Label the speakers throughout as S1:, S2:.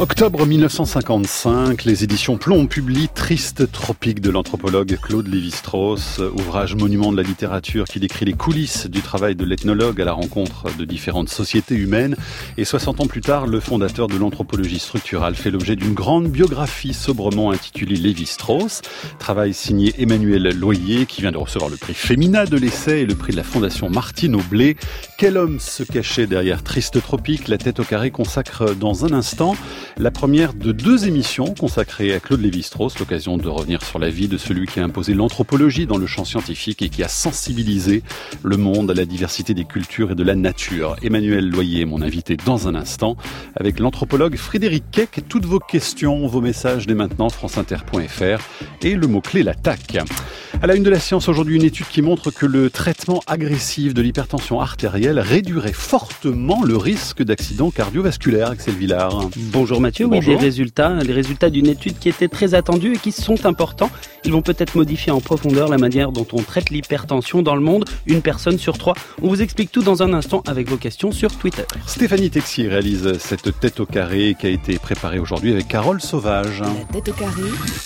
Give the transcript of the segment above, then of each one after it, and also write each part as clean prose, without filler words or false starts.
S1: Octobre 1955, les éditions Plomb publient Triste tropique de l'anthropologue Claude Lévi-Strauss, ouvrage monument de la littérature qui décrit les coulisses du travail de l'ethnologue à la rencontre de différentes sociétés humaines. Et 60 ans plus tard, le fondateur de l'anthropologie structurale fait l'objet d'une grande biographie sobrement intitulée Lévi-Strauss. Travail signé Emmanuel Loyer, qui vient de recevoir le prix Femina de l'essai et le prix de la Fondation Martine Aublet. Quel homme se cachait derrière Triste tropique? La tête au carré consacre dans un instant la première de 2 émissions consacrées à Claude Lévi-Strauss, l'occasion de revenir sur la vie de celui qui a imposé l'anthropologie dans le champ scientifique et qui a sensibilisé le monde à la diversité des cultures et de la nature. Emmanuel Loyer est mon invité dans un instant avec l'anthropologue Frédéric Keck. Toutes vos questions, vos messages dès maintenant, franceinter.fr et le mot-clé l'attaque. À la une de la science aujourd'hui, une étude qui montre que le traitement agressif de l'hypertension artérielle réduirait fortement le risque d'accident cardiovasculaire. Axel Villard.
S2: Bonjour Mathieu, oui, les résultats d'une étude qui était très attendue et qui sont importants. Ils vont peut-être modifier en profondeur la manière dont on traite l'hypertension dans le monde, une personne sur 3. On vous explique tout dans un instant avec vos questions sur Twitter.
S1: Stéphanie Texier réalise cette tête au carré qui a été préparée aujourd'hui avec Carole Sauvage.
S3: La tête au carré,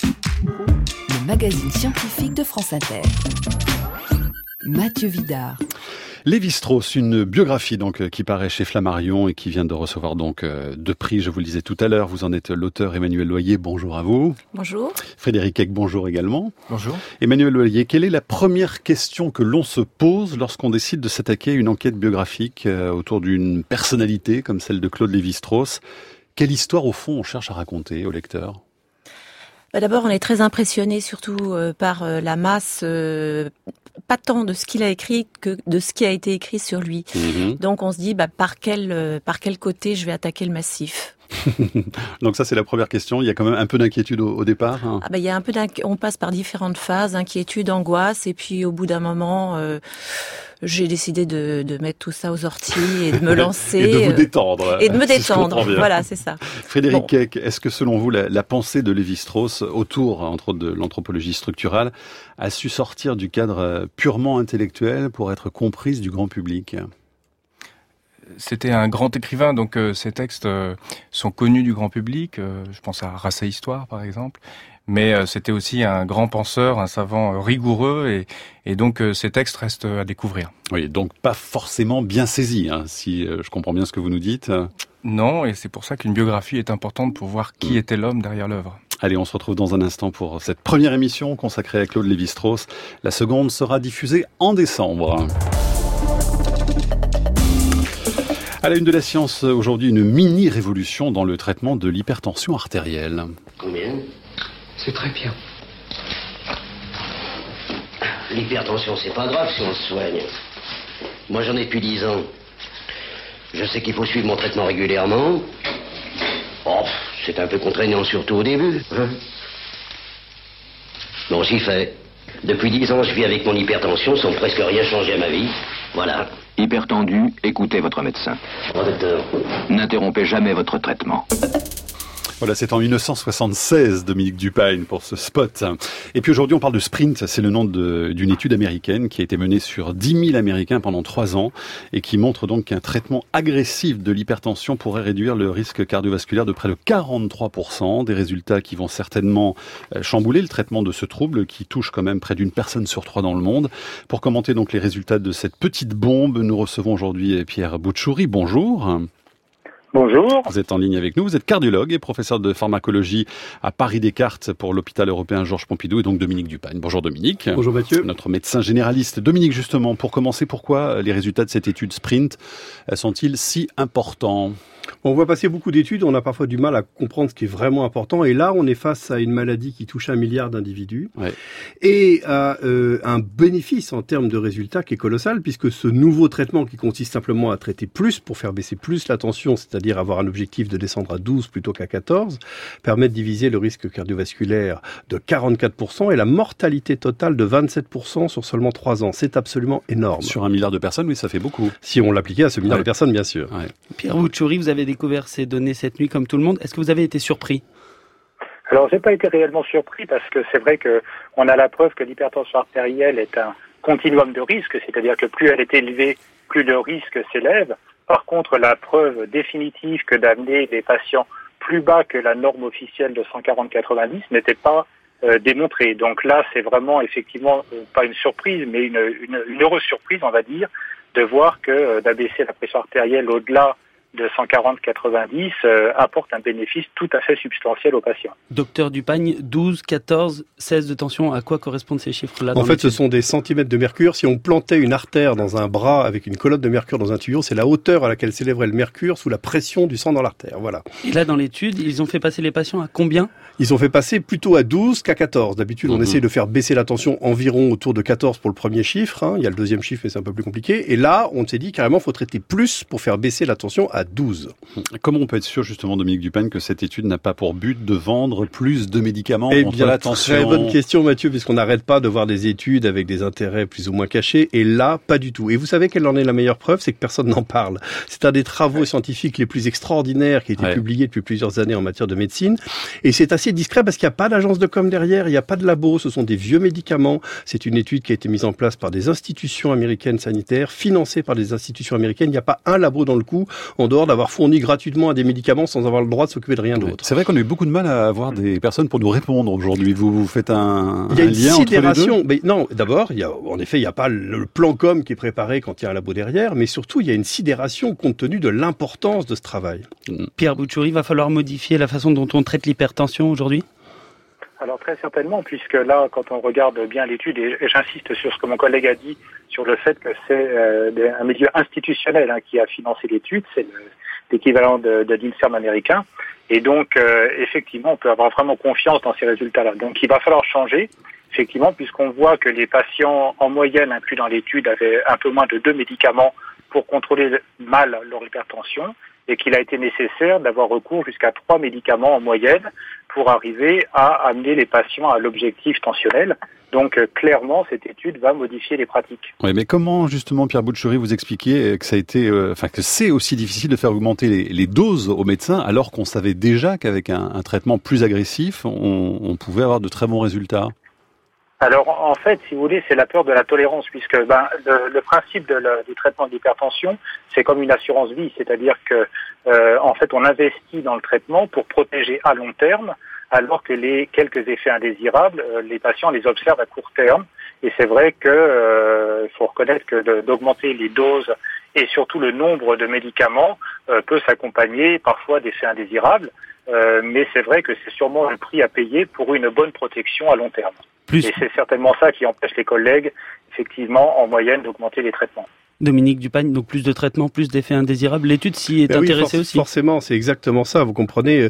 S3: le magazine scientifique de France Inter. Mathieu Vidard.
S1: Lévi-Strauss, une biographie donc qui paraît chez Flammarion et qui vient de recevoir donc 2 prix, je vous le disais tout à l'heure. Vous en êtes l'auteur. Emmanuel Loyer, bonjour à vous.
S4: Bonjour.
S1: Frédéric Keck, bonjour également.
S5: Bonjour.
S1: Emmanuel Loyer, quelle est la première question que l'on se pose lorsqu'on décide de s'attaquer à une enquête biographique autour d'une personnalité comme celle de Claude Lévi-Strauss? Quelle histoire au fond on cherche à raconter au lecteur?
S4: D'abord, on est très impressionné surtout par la masse, pas tant de ce qu'il a écrit que de ce qui a été écrit sur lui. Donc on se dit par quel côté je vais attaquer le massif.
S1: Donc ça c'est la première question. Il y a quand même un peu d'inquiétude au départ. Hein.
S4: Il y a on passe par différentes phases, inquiétude, angoisse, et puis au bout d'un moment, j'ai décidé de mettre tout ça aux orties et de me lancer.
S1: Et de vous détendre.
S4: Et de me détendre. Voilà, c'est ça.
S1: Frédéric Keck, est-ce que selon vous, la pensée de Lévi-Strauss autour, entre autres, de l'anthropologie structurale, a su sortir du cadre purement intellectuel pour être comprise du grand public?
S5: C'était un grand écrivain, donc ses textes sont connus du grand public. Je pense à Race et Histoire, par exemple. Mais c'était aussi un grand penseur, un savant rigoureux, et donc ces textes restent à découvrir.
S1: Oui, donc pas forcément bien saisis, hein, si je comprends bien ce que vous nous dites.
S5: Non, et c'est pour ça qu'une biographie est importante pour voir qui était l'homme derrière l'œuvre.
S1: Allez, on se retrouve dans un instant pour cette première émission consacrée à Claude Lévi-Strauss. La seconde sera diffusée en décembre. À la une de la science, aujourd'hui, une mini-révolution dans le traitement de l'hypertension artérielle.
S6: Combien?
S7: C'est très bien.
S6: L'hypertension, c'est pas grave si on se soigne. Moi, j'en ai depuis 10 ans. Je sais qu'il faut suivre mon traitement régulièrement. Oh, c'est un peu contraignant, surtout au début. Hein? Bon, j'y fais. Depuis 10 ans, je vis avec mon hypertension sans presque rien changer à ma vie. Voilà.
S8: Hypertendu, écoutez votre médecin.
S6: Oh, docteur.
S8: N'interrompez jamais votre traitement.
S1: Voilà, c'est en 1976, Dominique Dupagne, pour ce spot. Et puis aujourd'hui, on parle de Sprint. C'est le nom d'une étude américaine qui a été menée sur 10 000 Américains pendant 3 ans et qui montre donc qu'un traitement agressif de l'hypertension pourrait réduire le risque cardiovasculaire de près de 43%. Des résultats qui vont certainement chambouler le traitement de ce trouble qui touche quand même près d'une personne sur 3 dans le monde. Pour commenter donc les résultats de cette petite bombe, nous recevons aujourd'hui Pierre Bouchouri. Bonjour.
S9: Bonjour.
S1: Vous êtes en ligne avec nous, vous êtes cardiologue et professeur de pharmacologie à Paris-Descartes pour l'hôpital européen Georges Pompidou et donc Dominique Dupagne. Bonjour Dominique.
S10: Bonjour Mathieu.
S1: Notre médecin généraliste. Dominique, justement, pour commencer, pourquoi les résultats de cette étude Sprint sont-ils si importants ?
S10: On voit passer beaucoup d'études, on a parfois du mal à comprendre ce qui est vraiment important. Et là, on est face à une maladie qui touche 1 milliard d'individus et à un bénéfice en termes de résultats qui est colossal, puisque ce nouveau traitement qui consiste simplement à traiter plus pour faire baisser plus la tension, c'est-à-dire avoir un objectif de descendre à 12 plutôt qu'à 14, permet de diviser le risque cardiovasculaire de 44% et la mortalité totale de 27% sur seulement 3 ans. C'est absolument énorme.
S1: Sur 1 milliard de personnes, oui, ça fait beaucoup.
S10: Si on l'appliquait à ce milliard de personnes, bien sûr.
S2: Pierre Bouchouri, vous avez découvert ces données cette nuit comme tout le monde. Est-ce que vous avez été surpris ?
S9: Alors, j'ai pas été réellement surpris parce que c'est vrai que on a la preuve que l'hypertension artérielle est un continuum de risque, c'est-à-dire que plus elle est élevée, plus le risque s'élève. Par contre, la preuve définitive que d'amener des patients plus bas que la norme officielle de 140/90 n'était pas démontré. Donc là, c'est vraiment effectivement pas une surprise, mais une heureuse surprise, on va dire, de voir que d'abaisser la pression artérielle au-delà de 140/90 apporte un bénéfice tout à fait substantiel aux patients.
S2: Docteur Dupagne, 12, 14, 16 de tension, à quoi correspondent ces chiffres-là?
S10: En fait, ce sont des centimètres de mercure. Si on plantait une artère dans un bras avec une colonne de mercure dans un tuyau, c'est la hauteur à laquelle s'élèverait le mercure sous la pression du sang dans l'artère. Voilà.
S2: Et là, dans l'étude, ils ont fait passer les patients à combien?
S10: Ils ont fait passer plutôt à 12 qu'à 14. D'habitude, on essaie de faire baisser la tension environ autour de 14 pour le premier chiffre. Il y a le deuxième chiffre, mais c'est un peu plus compliqué. Et là, on s'est dit carrément, faut traiter plus pour faire baisser la tension à 12.
S1: Comment on peut être sûr, justement, Dominique Dupagne, que cette étude n'a pas pour but de vendre plus de médicaments contre la tension?
S10: Très bonne question, Mathieu, puisqu'on n'arrête pas de voir des études avec des intérêts plus ou moins cachés. Et là, pas du tout. Et vous savez quelle en est la meilleure preuve? C'est que personne n'en parle. C'est un des travaux scientifiques les plus extraordinaires qui a été publié depuis plusieurs années en matière de médecine. Et c'est assez discret parce qu'il n'y a pas d'agence de com derrière, il n'y a pas de labo, ce sont des vieux médicaments. C'est une étude qui a été mise en place par des institutions américaines sanitaires, financée par des institutions américaines. Il n'y a pas un labo dans le coup, en dehors d'avoir fourni gratuitement à des médicaments sans avoir le droit de s'occuper de rien d'autre.
S1: C'est vrai qu'on a eu beaucoup de mal à avoir des personnes pour nous répondre aujourd'hui. Vous faites un
S10: il y a une
S1: lien
S10: sidération.
S1: Entre les deux?
S10: Mais non, d'abord, en effet, il n'y a pas le plan com qui est préparé quand il y a un labo derrière, mais surtout, il y a une sidération compte tenu de l'importance de ce travail.
S2: Pierre Bouchouri, va falloir modifier la façon dont on traite l'hypertension aujourd'hui?
S9: Alors très certainement, puisque là, quand on regarde bien l'étude, et j'insiste sur ce que mon collègue a dit, sur le fait que c'est un milieu institutionnel qui a financé l'étude, c'est l'équivalent de l'INSERM américain, et donc effectivement, on peut avoir vraiment confiance dans ces résultats-là. Donc il va falloir changer, effectivement, puisqu'on voit que les patients en moyenne inclus dans l'étude avaient un peu moins de 2 médicaments pour contrôler mal leur hypertension, et qu'il a été nécessaire d'avoir recours jusqu'à 3 médicaments en moyenne pour arriver à amener les patients à l'objectif tensionnel. Donc clairement, cette étude va modifier les pratiques.
S1: Oui, mais comment justement, Pierre Bouchouri, vous expliquez que ça a été, que c'est aussi difficile de faire augmenter les doses aux médecins, alors qu'on savait déjà qu'avec un traitement plus agressif, on pouvait avoir de très bons résultats?
S9: Alors en fait, si vous voulez, c'est la peur de la tolérance, puisque le principe du traitement de l'hypertension, c'est comme une assurance vie, c'est-à-dire que en fait, on investit dans le traitement pour protéger à long terme, alors que les quelques effets indésirables, les patients les observent à court terme. Et c'est vrai que faut reconnaître que d'augmenter les doses et surtout le nombre de médicaments peut s'accompagner parfois d'effets indésirables. Mais c'est vrai que c'est sûrement le prix à payer pour une bonne protection à long terme. Et c'est certainement ça qui empêche les collègues, effectivement, en moyenne, d'augmenter les traitements.
S2: Dominique Dupagne, donc plus de traitements, plus d'effets indésirables. L'étude s'y est intéressée aussi.
S10: Forcément, c'est exactement ça. Vous comprenez,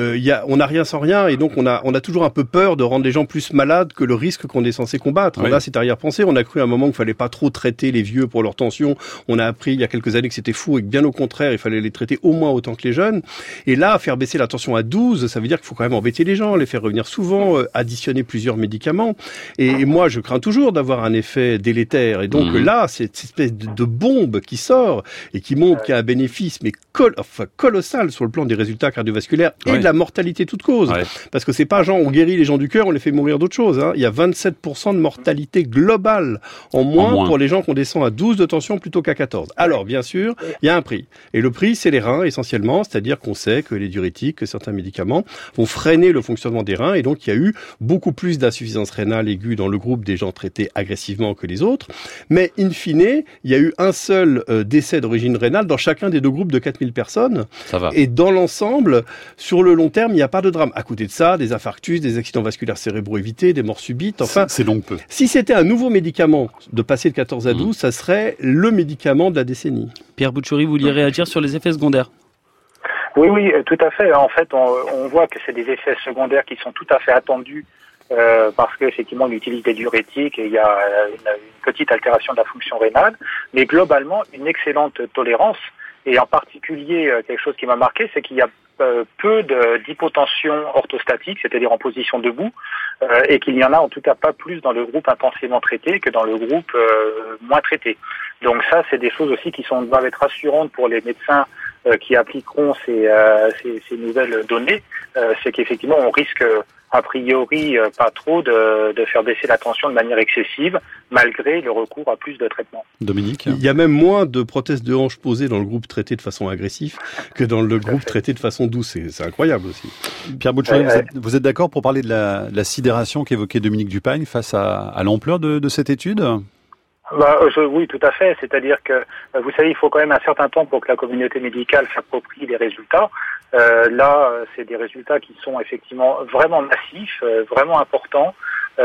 S10: on n'a rien sans rien, et donc on a toujours un peu peur de rendre les gens plus malades que le risque qu'on est censé combattre. On a cette arrière-pensée. On a cru à un moment qu'il fallait pas trop traiter les vieux pour leur tension. On a appris il y a quelques années que c'était fou et que bien au contraire, il fallait les traiter au moins autant que les jeunes. Et là, faire baisser la tension à 12, ça veut dire qu'il faut quand même embêter les gens, les faire revenir souvent, additionner plusieurs médicaments. Et moi, je crains toujours d'avoir un effet délétère. Et donc là, cette espèce de bombe qui sort et qui montre qu'il y a un bénéfice mais colossal sur le plan des résultats cardiovasculaires et de la mortalité toute cause. Parce que c'est pas genre on guérit les gens du cœur, on les fait mourir d'autre chose. Il y a 27% de mortalité globale en moins pour les gens qu'on descend à 12 de tension plutôt qu'à 14. Alors bien sûr, il y a un prix. Et le prix, c'est les reins essentiellement, c'est-à-dire qu'on sait que les diurétiques, que certains médicaments vont freiner le fonctionnement des reins et donc il y a eu beaucoup plus d'insuffisance rénale aiguë dans le groupe des gens traités agressivement que les autres. Mais in fine, il y a eu un seul décès d'origine rénale dans chacun des deux groupes de 4000 personnes.
S1: Ça va.
S10: Et dans l'ensemble, sur le long terme, il n'y a pas de drame. À côté de ça, des infarctus, des accidents vasculaires cérébraux évités, des morts subites. Enfin,
S1: c'est donc peu.
S10: Si c'était un nouveau médicament de passer de 14 à 12, ça serait le médicament de la décennie.
S2: Pierre Bouchouri, vous vouliez réagir sur les effets secondaires?
S9: Oui, tout à fait. En fait, on voit que c'est des effets secondaires qui sont tout à fait attendus parce qu'effectivement, on utilise des diurétiques et il y a une petite altération de la fonction rénale, mais globalement, une excellente tolérance. Et en particulier, quelque chose qui m'a marqué, c'est qu'il y a peu d'hypotension orthostatique, c'est-à-dire en position debout, et qu'il n'y en a en tout cas pas plus dans le groupe intensément traité que dans le groupe moins traité. Donc ça, c'est des choses aussi qui doivent être rassurantes pour les médecins qui appliqueront ces nouvelles données. C'est qu'effectivement, on risque a priori pas trop de faire baisser la tension de manière excessive, malgré le recours à plus de traitements.
S1: Dominique ?
S10: Il y a même moins de prothèses de hanche posées dans le groupe traité de façon agressive que dans le groupe traité de façon douce. C'est incroyable aussi.
S1: Pierre Bouchouri, vous êtes d'accord pour parler de la sidération qu'évoquait Dominique Dupagne face à l'ampleur de cette étude ?
S9: Oui, tout à fait. C'est-à-dire que, vous savez, il faut quand même un certain temps pour que la communauté médicale s'approprie les résultats. Là, c'est des résultats qui sont effectivement vraiment massifs, vraiment importants.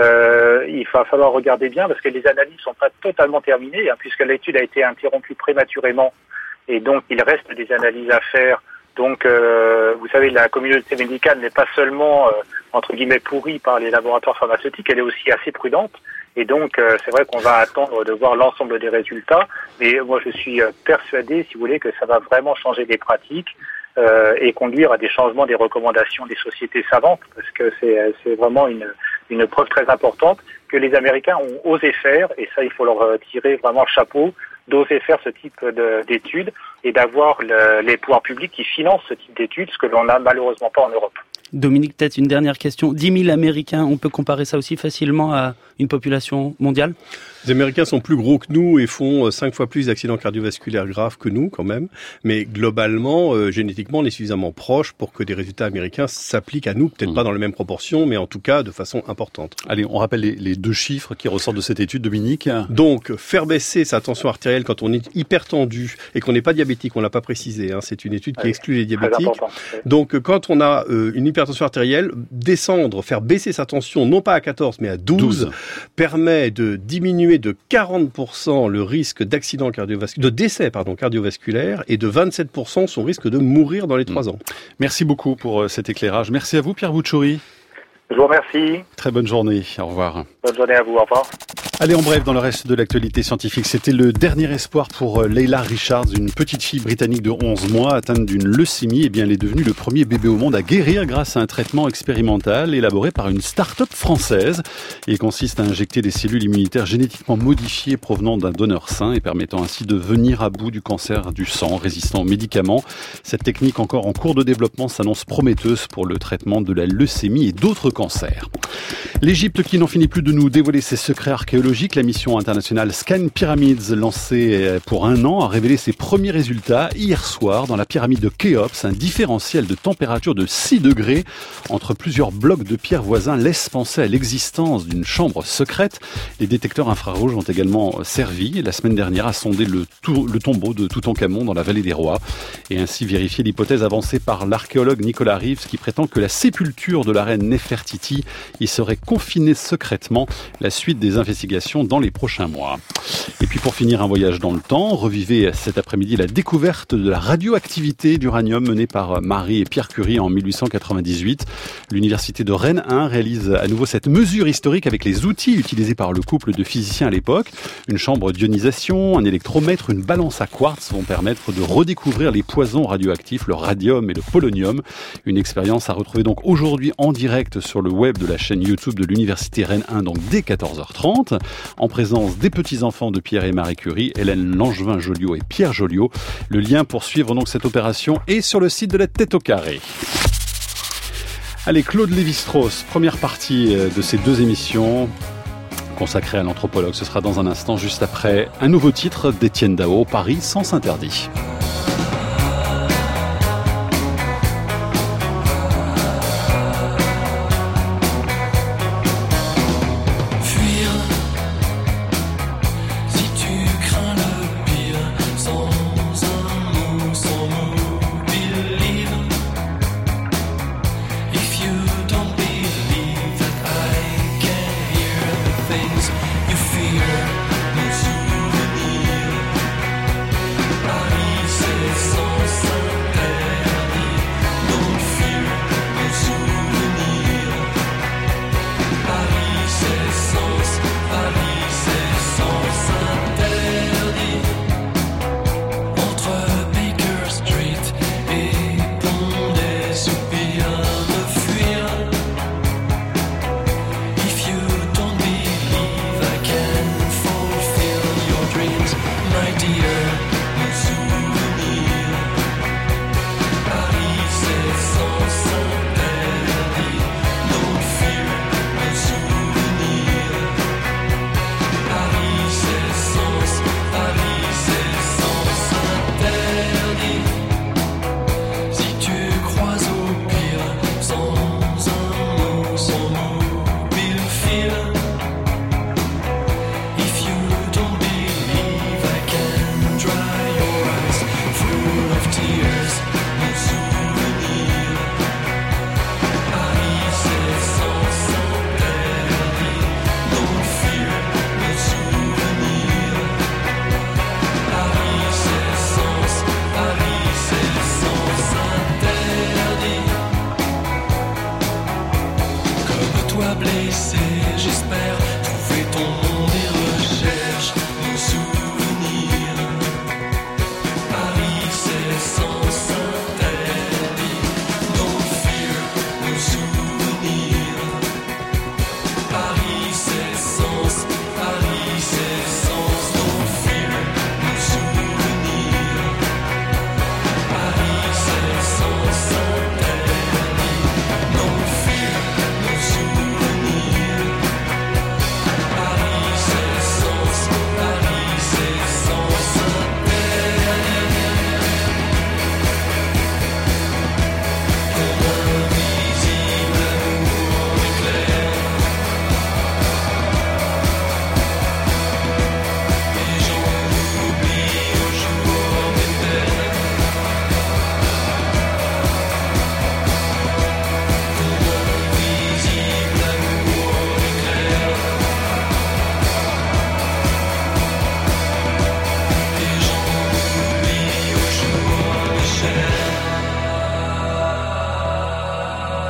S9: Il va falloir regarder bien parce que les analyses sont pas totalement terminées, puisque l'étude a été interrompue prématurément et donc il reste des analyses à faire. Donc, vous savez, la communauté médicale n'est pas seulement, entre guillemets, pourrie par les laboratoires pharmaceutiques, elle est aussi assez prudente. Et donc, c'est vrai qu'on va attendre de voir l'ensemble des résultats. Mais moi, je suis persuadé, si vous voulez, que ça va vraiment changer les pratiques et conduire à des changements des recommandations des sociétés savantes, parce que c'est vraiment une preuve très importante que les Américains ont osé faire, et ça, il faut leur tirer vraiment le chapeau, d'oser faire ce type d'études et d'avoir les pouvoirs publics qui financent ce type d'études, ce que l'on n'a malheureusement pas en Europe.
S2: Dominique, peut-être une dernière question. 10 000 Américains, on peut comparer ça aussi facilement à une population mondiale ?
S10: Les Américains sont plus gros que nous et font 5 fois plus d'accidents cardiovasculaires graves que nous, quand même. Mais globalement, génétiquement, on est suffisamment proche pour que des résultats américains s'appliquent à nous. Peut-être pas dans les mêmes proportions, mais en tout cas de façon importante.
S1: Allez, on rappelle les 2 chiffres qui ressortent de cette étude, Dominique.
S10: Donc, faire baisser sa tension artérielle quand on est hypertendu et qu'on n'est pas diabétique, on l'a pas précisé, c'est une étude qui exclut les diabétiques. Donc, quand on a une hypertension artérielle, faire baisser sa tension, non pas à 14, mais à 12. permet de diminuer de 40% le risque d'accident de décès cardiovasculaire et de 27% son risque de mourir dans les 3 ans.
S1: Merci beaucoup pour cet éclairage. Merci à vous, Pierre Bouchouri.
S9: Je vous remercie.
S1: Très bonne journée. Au revoir.
S9: Bonne journée à vous. Au revoir.
S1: Allez, en bref, dans le reste de l'actualité scientifique, c'était le dernier espoir pour Layla Richards, une petite fille britannique de 11 mois atteinte d'une leucémie. Eh bien, elle est devenue le premier bébé au monde à guérir grâce à un traitement expérimental élaboré par une start-up française. Il consiste à injecter des cellules immunitaires génétiquement modifiées provenant d'un donneur sain et permettant ainsi de venir à bout du cancer du sang résistant aux médicaments. Cette technique, encore en cours de développement, s'annonce prometteuse pour le traitement de la leucémie et d'autres cancers. L'Égypte qui n'en finit plus de nous dévoiler ses secrets archéologiques, la mission internationale Scan Pyramids, lancée pour 1 an, a révélé ses premiers résultats hier soir dans la pyramide de Khéops. Un différentiel de température de 6 degrés entre plusieurs blocs de pierre voisins laisse penser à l'existence d'une chambre secrète. Les détecteurs infrarouges ont également servi la semaine dernière à sonder le tombeau de Toutankhamon dans la vallée des rois et ainsi vérifier l'hypothèse avancée par l'archéologue Nicolas Reeves qui prétend que la sépulture de la reine Nefertiti y serait confinée secrètement. La suite des investigations dans les prochains mois. Et puis pour finir, un voyage dans le temps. Revivez cet après-midi la découverte de la radioactivité d'uranium menée par Marie et Pierre Curie en 1898. L'université de Rennes 1 réalise à nouveau cette mesure historique avec les outils utilisés par le couple de physiciens à l'époque. Une chambre d'ionisation, un électromètre, une balance à quartz vont permettre de redécouvrir les poisons radioactifs, le radium et le polonium. Une expérience à retrouver donc aujourd'hui en direct sur le web de la chaîne YouTube de l'université Rennes 1, donc dès 14h30, en présence des petits-enfants de Pierre et Marie Curie, Hélène Langevin-Joliot et Pierre Joliot. Le lien pour suivre donc cette opération est sur le site de la Tête au Carré. Allez, Claude Lévi-Strauss, première partie de ces 2 émissions consacrées à l'anthropologue. Ce sera dans un instant, juste après un nouveau titre d'Étienne Dao, Paris sens interdit.
S7: You fear no souvenir. Paris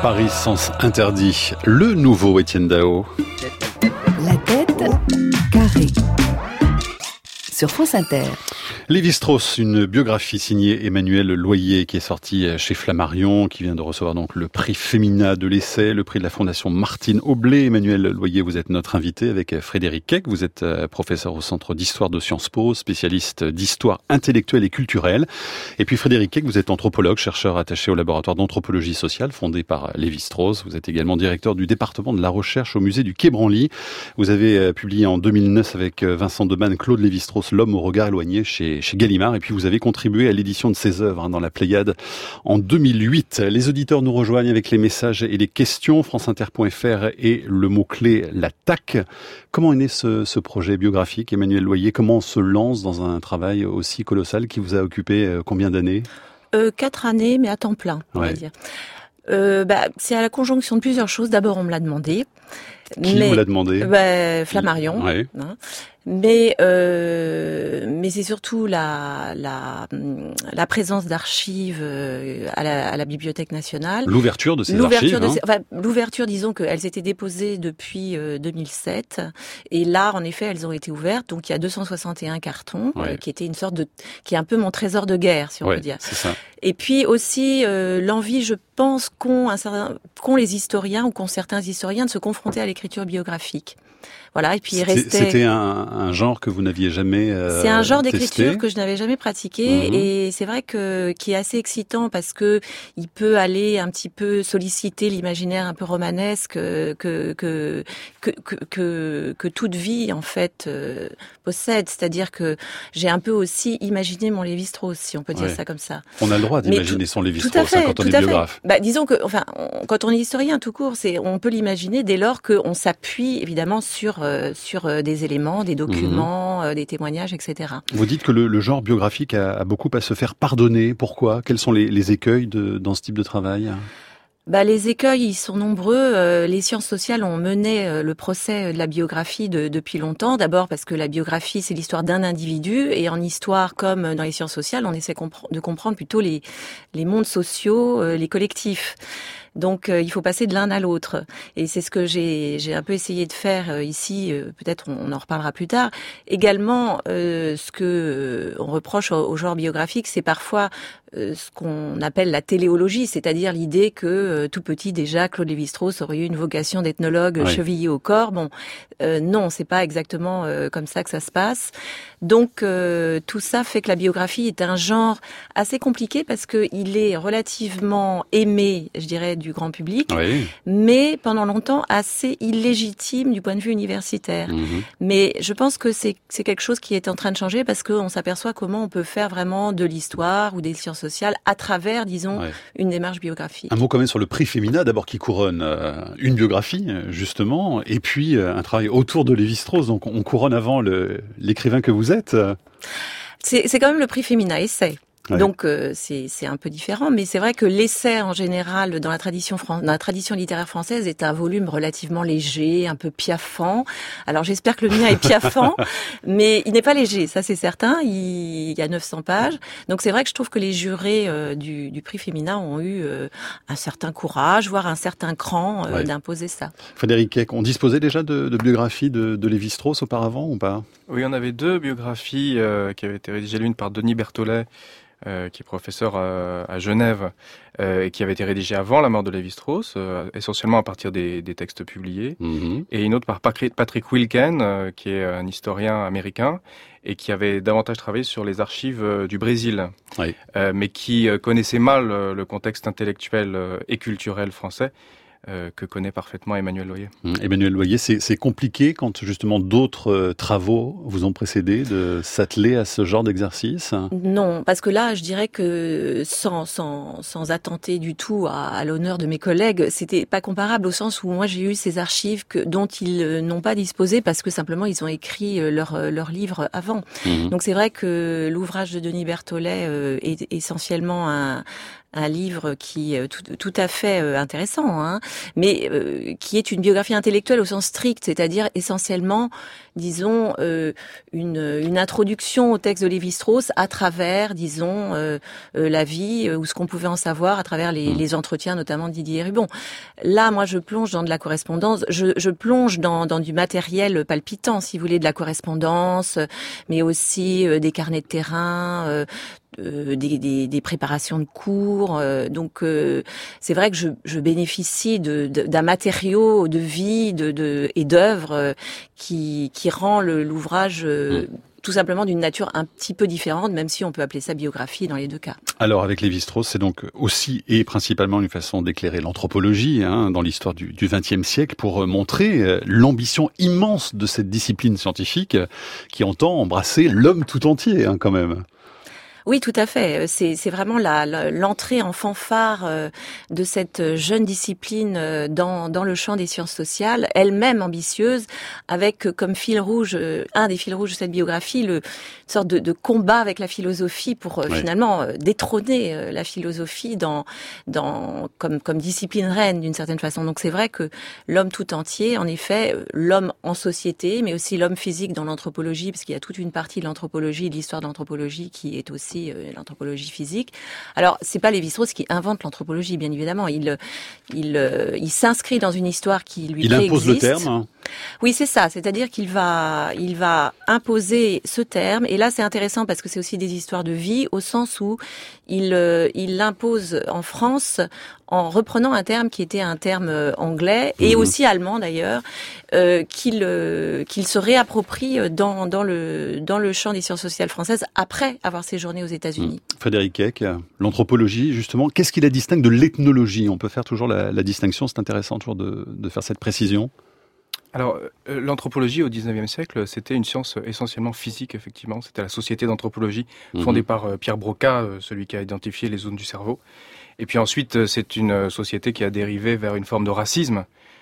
S1: Paris, sens interdit. Le nouveau Étienne Dao.
S3: La tête carrée. Sur France Inter.
S1: Lévi-Strauss, une biographie signée Emmanuel Loyer qui est sortie chez Flammarion, qui vient de recevoir donc le prix Femina de l'essai, le prix de la Fondation Martine Aublet. Emmanuel Loyer, vous êtes notre invité avec Frédéric Keck. Vous êtes professeur au Centre d'Histoire de Sciences Po, spécialiste d'histoire intellectuelle et culturelle. Et puis Frédéric Keck, vous êtes anthropologue, chercheur attaché au laboratoire d'anthropologie sociale fondé par Lévi-Strauss. Vous êtes également directeur du département de la recherche au musée du Quai Branly. Vous avez publié en 2009 avec Vincent Demanne, Claude Lévi-Strauss, L'homme au regard éloigné chez Gallimard, et puis vous avez contribué à l'édition de ses œuvres dans la Pléiade en 2008. Les auditeurs nous rejoignent avec les messages et les questions, franceinter.fr et le mot-clé l'attaque. Comment est né ce projet biographique, Emmanuel Loyer? Comment on se lance dans un travail aussi colossal qui vous a occupé combien d'années?
S4: 4 années, mais à temps plein, on va dire. C'est à la conjonction de plusieurs choses. D'abord, on me l'a demandé.
S1: Qui vous l'a demandé?
S4: Flammarion.
S1: Ouais.
S4: Hein. Mais c'est surtout la présence d'archives à la Bibliothèque nationale.
S1: L'ouverture de ces archives.
S4: L'ouverture, disons qu'elles étaient déposées depuis 2007, et là, en effet, elles ont été ouvertes. Donc, il y a 261 cartons, qui était qui est un peu mon trésor de guerre, si on peut dire.
S1: C'est ça.
S4: Et puis aussi l'envie, je pense, qu'ont les historiens ou qu'ont certains historiens de se confronter à l'écriture biographique. Voilà, et puis
S1: C'était un genre que vous n'aviez jamais
S4: C'est un genre
S1: testé.
S4: d'écriture que je n'avais jamais pratiqué, et c'est vrai qui est assez excitant parce que il peut aller un petit peu solliciter l'imaginaire un peu romanesque que toute vie en fait possède. C'est-à-dire que j'ai un peu aussi imaginé mon Lévi-Strauss, si on peut dire ça comme ça.
S1: On a le droit d'imaginer son Lévi-Strauss quand on est biographe.
S4: Disons que, quand on est historien tout court, on peut l'imaginer dès lors qu'on s'appuie évidemment sur des éléments, des documents, des témoignages, etc.
S1: Vous dites que le genre biographique a beaucoup à se faire pardonner. Pourquoi? Quels sont les écueils dans ce type de travail?
S4: Les écueils, ils sont nombreux. Les sciences sociales ont mené le procès de la biographie depuis longtemps. D'abord parce que la biographie, c'est l'histoire d'un individu, et en histoire, comme dans les sciences sociales, on essaie de comprendre plutôt les mondes sociaux, les collectifs. Donc, il faut passer de l'un à l'autre. Et c'est ce que j'ai un peu essayé de faire ici. Peut-être on en reparlera plus tard. Également, ce que on reproche au genre biographique, c'est parfois ce qu'on appelle la téléologie, c'est-à-dire l'idée que tout petit déjà, Claude Lévi-Strauss aurait eu une vocation d'ethnologue chevillé au corps. Non, c'est pas exactement comme ça que ça se passe. Donc, tout ça fait que la biographie est un genre assez compliqué parce que il est relativement aimé, je dirais, du grand public, mais pendant longtemps assez illégitime du point de vue universitaire. Mais je pense que c'est quelque chose qui est en train de changer parce qu'on s'aperçoit comment on peut faire vraiment de l'histoire ou des sciences sociales à travers, disons, une démarche biographique.
S1: Un mot quand même sur le prix Femina, d'abord qui couronne une biographie, justement, et puis un travail autour de Lévi-Strauss. Donc on couronne avant l'écrivain que vous êtes.
S4: C'est quand même le prix Femina Essai. Donc c'est un peu différent, mais c'est vrai que l'essai en général dans la tradition littéraire française est un volume relativement léger, un peu piaffant. Alors j'espère que le mien est piaffant, mais il n'est pas léger, ça c'est certain. Il y a 900 pages, donc c'est vrai que je trouve que les jurés du prix Femina ont eu un certain courage, voire un certain cran d'imposer ça.
S1: Frédéric Keck, on disposait déjà de biographies de Lévi-Strauss auparavant ou pas?
S5: Oui, on avait 2 biographies qui avaient été rédigées, l'une par Denis Berthollet, qui est professeur à Genève, et qui avait été rédigée avant la mort de Lévi-Strauss, essentiellement à partir des textes publiés, et une autre par Patrick Wilken, qui est un historien américain, et qui avait davantage travaillé sur les archives du Brésil, mais qui connaissait mal le contexte intellectuel et culturel français, que connaît parfaitement Emmanuel Loyer.
S1: Emmanuel Loyer, c'est compliqué quand justement d'autres travaux vous ont précédé de s'atteler à ce genre d'exercice?
S4: Non, parce que là, je dirais que sans attenter du tout à l'honneur de mes collègues, c'était pas comparable au sens où moi j'ai eu ces archives dont ils n'ont pas disposé parce que simplement ils ont écrit leur livre avant. Donc c'est vrai que l'ouvrage de Denis Berthollet est essentiellement un livre qui est tout à fait intéressant, hein, mais qui est une biographie intellectuelle au sens strict, c'est-à-dire essentiellement, disons, une introduction au texte de Lévi-Strauss à travers, disons, la vie ou ce qu'on pouvait en savoir à travers les entretiens, notamment de Didier Rubon. Là, moi, je plonge dans de la correspondance, je plonge dans du matériel palpitant, si vous voulez, de la correspondance, mais aussi des carnets de terrain, des préparations de cours. Donc, c'est vrai que je bénéficie d'un matériau de vie et d'œuvre qui rend l'ouvrage tout simplement d'une nature un petit peu différente, même si on peut appeler ça biographie dans les deux cas.
S1: Alors avec Lévi-Strauss, c'est donc aussi et principalement une façon d'éclairer l'anthropologie dans l'histoire du XXe siècle pour montrer l'ambition immense de cette discipline scientifique qui entend embrasser l'homme tout entier quand même.
S4: Oui, tout à fait. C'est vraiment l'entrée en fanfare de cette jeune discipline dans le champ des sciences sociales, elle-même ambitieuse, avec comme fil rouge, un des fils rouges de cette biographie, une sorte de combat avec la philosophie pour finalement détrôner la philosophie comme discipline reine d'une certaine façon. Donc c'est vrai que l'homme tout entier, en effet, l'homme en société, mais aussi l'homme physique dans l'anthropologie, parce qu'il y a toute une partie de l'anthropologie, de l'histoire de l'anthropologie qui est aussi l'anthropologie physique. Alors, c'est pas Lévi-Strauss qui invente l'anthropologie, bien évidemment. Il s'inscrit dans une histoire qui lui préexiste.
S1: Il impose le terme.
S4: Oui, c'est ça. C'est-à-dire qu'il va imposer ce terme. Et là, c'est intéressant parce que c'est aussi des histoires de vie, au sens où il l'impose en France en reprenant un terme qui était un terme anglais et aussi allemand d'ailleurs, qu'il se réapproprie dans le champ des sciences sociales françaises après avoir séjourné aux États-Unis.
S1: Frédéric Keck, l'anthropologie justement, qu'est-ce qui la distingue de l'ethnologie ? On peut faire toujours la distinction, c'est intéressant toujours de faire cette précision.
S5: Alors, l'anthropologie au XIXe siècle, c'était une science essentiellement physique, effectivement. C'était la société d'anthropologie fondée par Pierre Broca, celui qui a identifié les zones du cerveau. Et puis ensuite, c'est une société qui a dérivé vers une forme de racisme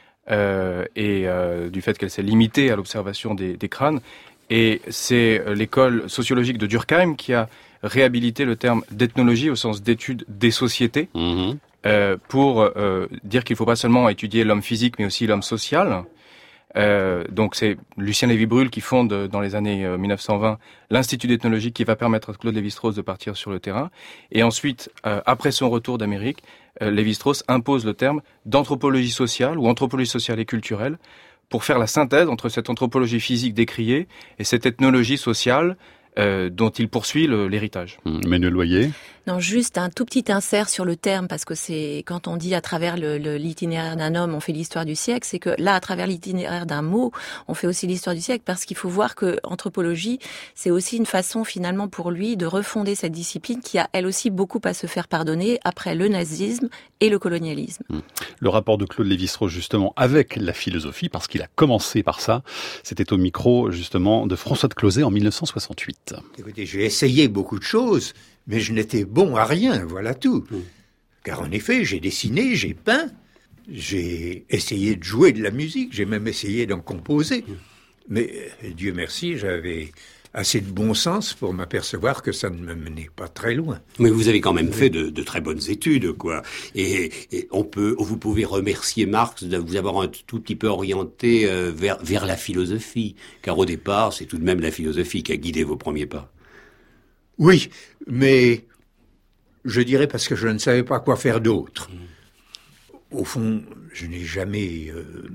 S5: du fait qu'elle s'est limitée à l'observation des crânes. Et c'est l'école sociologique de Durkheim qui a réhabilité le terme d'ethnologie au sens d'étude des sociétés pour dire qu'il ne faut pas seulement étudier l'homme physique, mais aussi l'homme social. Donc c'est Lucien Lévy-Bruhl qui fonde dans les années 1920 l'Institut d'ethnologie qui va permettre à Claude Lévi-Strauss de partir sur le terrain. Et ensuite, après son retour d'Amérique, Lévi-Strauss impose le terme d'anthropologie sociale ou anthropologie sociale et culturelle pour faire la synthèse entre cette anthropologie physique décriée et cette ethnologie sociale dont il poursuit l'héritage.
S1: Emmanuel Loyer.
S4: Non, juste un tout petit insert sur le terme, parce que c'est quand on dit à travers l'itinéraire d'un homme, on fait l'histoire du siècle, c'est que là, à travers l'itinéraire d'un mot, on fait aussi l'histoire du siècle, parce qu'il faut voir que anthropologie, c'est aussi une façon finalement pour lui de refonder cette discipline qui a elle aussi beaucoup à se faire pardonner après le nazisme et le colonialisme.
S1: Le rapport de Claude Lévi-Strauss justement avec la philosophie, parce qu'il a commencé par ça, c'était au micro justement de François de Closet en 1968.
S7: Écoutez, j'ai essayé beaucoup de choses, mais je n'étais bon à rien, voilà tout. Car en effet, j'ai dessiné, j'ai peint, j'ai essayé de jouer de la musique, j'ai même essayé d'en composer. Mais Dieu merci, j'avais assez de bon sens pour m'apercevoir que ça ne me menait pas très loin.
S11: Mais vous avez quand même fait de très bonnes études, quoi. Et vous pouvez remercier Marx de vous avoir un tout petit peu orienté vers la philosophie. Car au départ, c'est tout de même la philosophie qui a guidé vos premiers pas.
S7: Oui, mais je dirais parce que je ne savais pas quoi faire d'autre. Au fond, je n'ai jamais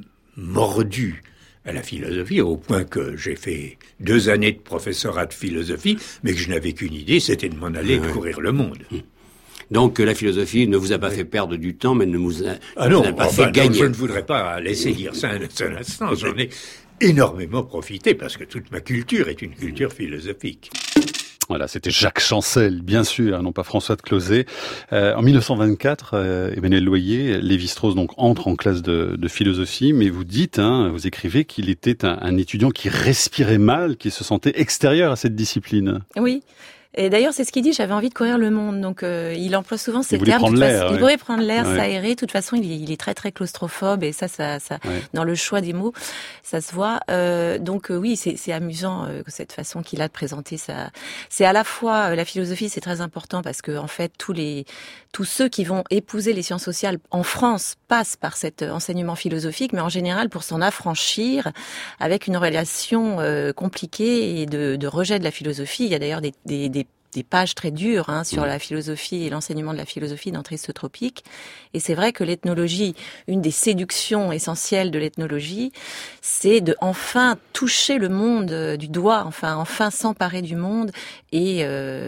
S7: mordu à la philosophie, au point que j'ai fait 2 années de professorat de philosophie, mais que je n'avais qu'une idée, c'était de m'en aller de courir le monde.
S11: Donc la philosophie ne vous a pas fait perdre du temps, mais ne vous a pas fait gagner.
S7: Je ne voudrais pas laisser dire ça un seul instant. J'en ai énormément profité, parce que toute ma culture est une culture philosophique.
S1: Voilà, c'était Jacques Chancel, bien sûr, non pas François de Closet. En 1924, Emmanuel Loyer, Lévi-Strauss donc entre en classe de philosophie, mais vous dites, vous écrivez qu'il était un étudiant qui respirait mal, qui se sentait extérieur à cette discipline.
S4: Oui. Et d'ailleurs, c'est ce qu'il dit, j'avais envie de courir le monde. Donc, il emploie souvent ces termes.
S1: Il
S4: voulait prendre l'air, s'aérer. De toute façon, il est très, très claustrophobe. Et ça dans le choix des mots, ça se voit. Donc, oui, c'est amusant, cette façon qu'il a de présenter ça. C'est à la fois, la philosophie, c'est très important parce que, en fait, tous ceux qui vont épouser les sciences sociales en France passent par cet enseignement philosophique, mais en général, pour s'en affranchir, avec une relation compliquée et de rejet de la philosophie. Il y a d'ailleurs des pages très dures sur la philosophie et l'enseignement de la philosophie dans Triste Tropique. Et c'est vrai que l'ethnologie, une des séductions essentielles de l'ethnologie, c'est de enfin toucher le monde du doigt, enfin s'emparer du monde et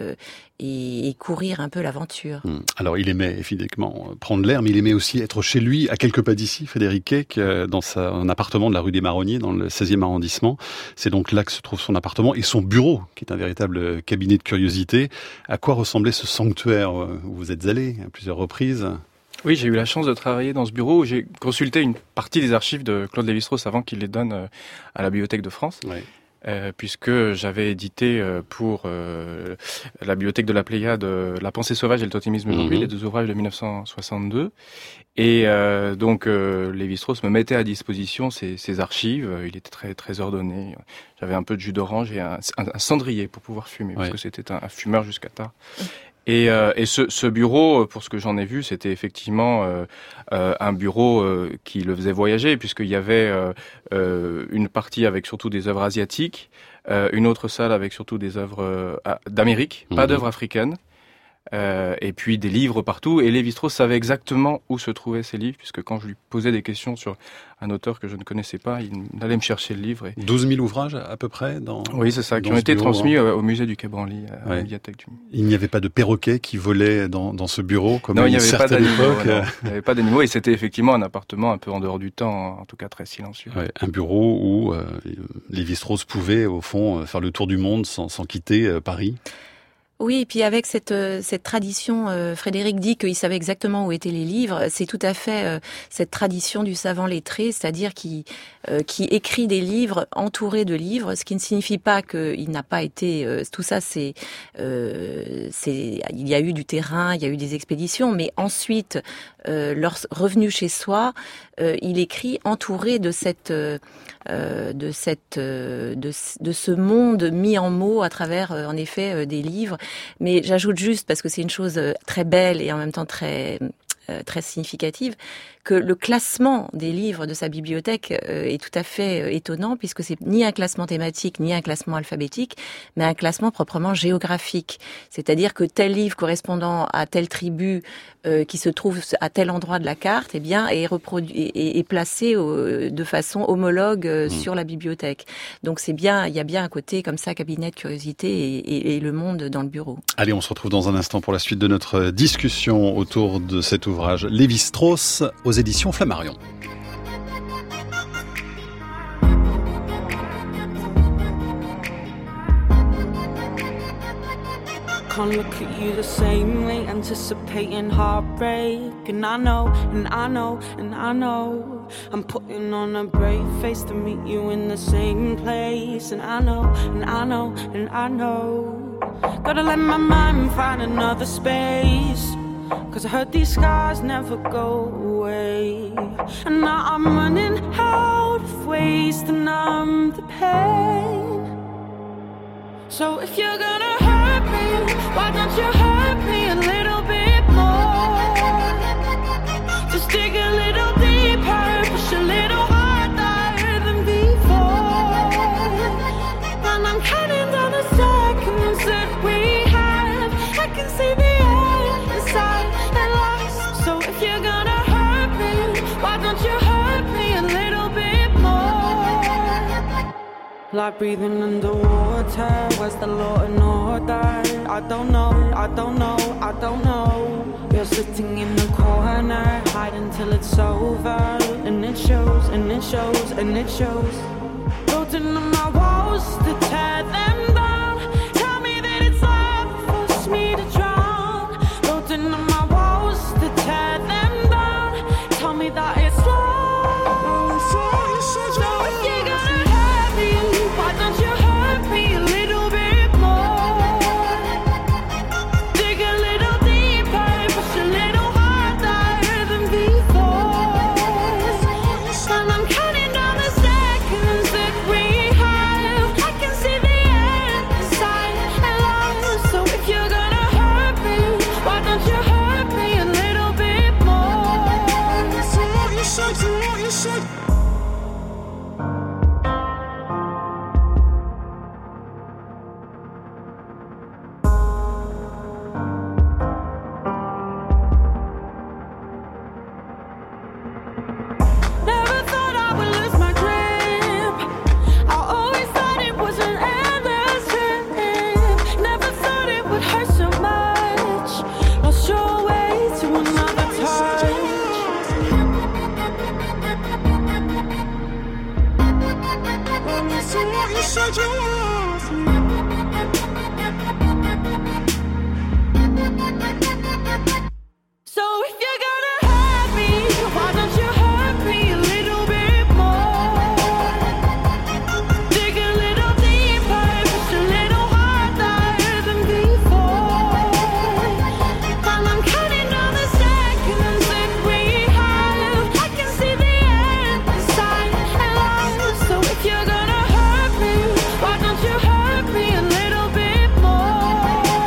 S4: courir un peu l'aventure.
S1: Alors il aimait évidemment prendre l'air, mais il aimait aussi être chez lui, à quelques pas d'ici, Frédéric Quech, dans un appartement de la rue des Marronniers, dans le 16e arrondissement. C'est donc là que se trouve son appartement et son bureau, qui est un véritable cabinet de curiosité. À quoi ressemblait ce sanctuaire où vous êtes allé à plusieurs reprises ?
S5: Oui, j'ai eu la chance de travailler dans ce bureau où j'ai consulté une partie des archives de Claude Lévi-Strauss avant qu'il les donne à la Bibliothèque de France. Oui. Puisque j'avais édité pour la Bibliothèque de la Pléiade La pensée sauvage et le totémisme d'aujourd'hui, les deux ouvrages de 1962. Et donc Lévi-Strauss me mettait à disposition ses archives. Il était très très ordonné. J'avais un peu de jus d'orange et un cendrier pour pouvoir fumer, parce que c'était un fumeur jusqu'à tard. Et ce bureau, pour ce que j'en ai vu, c'était effectivement un bureau qui le faisait voyager, puisqu'il y avait une partie avec surtout des œuvres asiatiques, une autre salle avec surtout des œuvres d'Amérique, pas d'œuvres africaines, et puis des livres partout. Et Lévi-Strauss savait exactement où se trouvaient ces livres, puisque quand je lui posais des questions sur un auteur que je ne connaissais pas, il allait me chercher le livre.
S1: 12 000 ouvrages à peu près
S5: Oui, c'est ça, qui ont été transmis au musée du Quai Branly, à la bibliothèque du...
S1: Il n'y avait pas de perroquet qui volait dans ce bureau, comme
S5: non,
S1: à une certaine époque.
S5: Il n'y avait pas d'animaux, et c'était effectivement un appartement un peu en dehors du temps, en tout cas très silencieux.
S1: Ouais, un bureau où Lévi-Strauss pouvait, au fond, faire le tour du monde sans quitter Paris.
S4: Oui, et puis avec cette tradition, Frédéric dit qu'il savait exactement où étaient les livres. C'est tout à fait cette tradition du savant lettré, c'est-à-dire qui écrit des livres entourés de livres, ce qui ne signifie pas qu'il n'a pas été. Tout ça, il y a eu du terrain, il y a eu des expéditions, mais ensuite, revenu chez soi, il écrit entouré de ce monde mis en mots à travers, en effet, des livres. Mais j'ajoute juste, parce que c'est une chose très belle et en même temps très significative, que le classement des livres de sa bibliothèque est tout à fait étonnant, puisque c'est ni un classement thématique, ni un classement alphabétique, mais un classement proprement géographique. C'est-à-dire que tel livre correspondant à telle tribu qui se trouve à tel endroit de la carte, eh bien, est placé de façon homologue sur la bibliothèque. Donc il y a bien un côté comme ça, cabinet de curiosité et le monde dans le bureau.
S1: Allez, on se retrouve dans un instant pour la suite de notre discussion autour de cet ouvrage Lévi-Strauss aux éditions Flammarion.
S12: Can't look at you the same way, anticipating heartbreak. And I know, and I know, and I know I'm putting on a brave face to meet you in the same place. And I know, and I know, and I know gotta let my mind find another space, 'cause I heard these scars never go away. And now I'm running out of ways to numb the pain. So if you're gonna hurt me, why don't you hurt me a little bit more? Just dig a little deeper, push a little harder than before. And I'm counting down the seconds that we have. I can see the end inside and lost. So if you're gonna hurt me, why don't you hurt me a little bit more? Like breathing underwater, where's the law and order? I don't know, I don't know, I don't know. You're sitting in the corner, hiding till it's over. And it shows, and it shows, and it shows. Building on my walls to tear them down. Tell me that it's love that forced me to drown. Building on my walls to tear them down. Tell me that it's love. So if you're gonna hurt me, why don't you hurt me a little bit more? said you want me. So if you're gonna hurt me, why don't you hurt me a little bit more? Dig a little deeper, push a little harder than before. And I'm counting down the seconds that we have. I can see the end inside and so if you're gonna hurt me, why don't you hurt me a little bit more?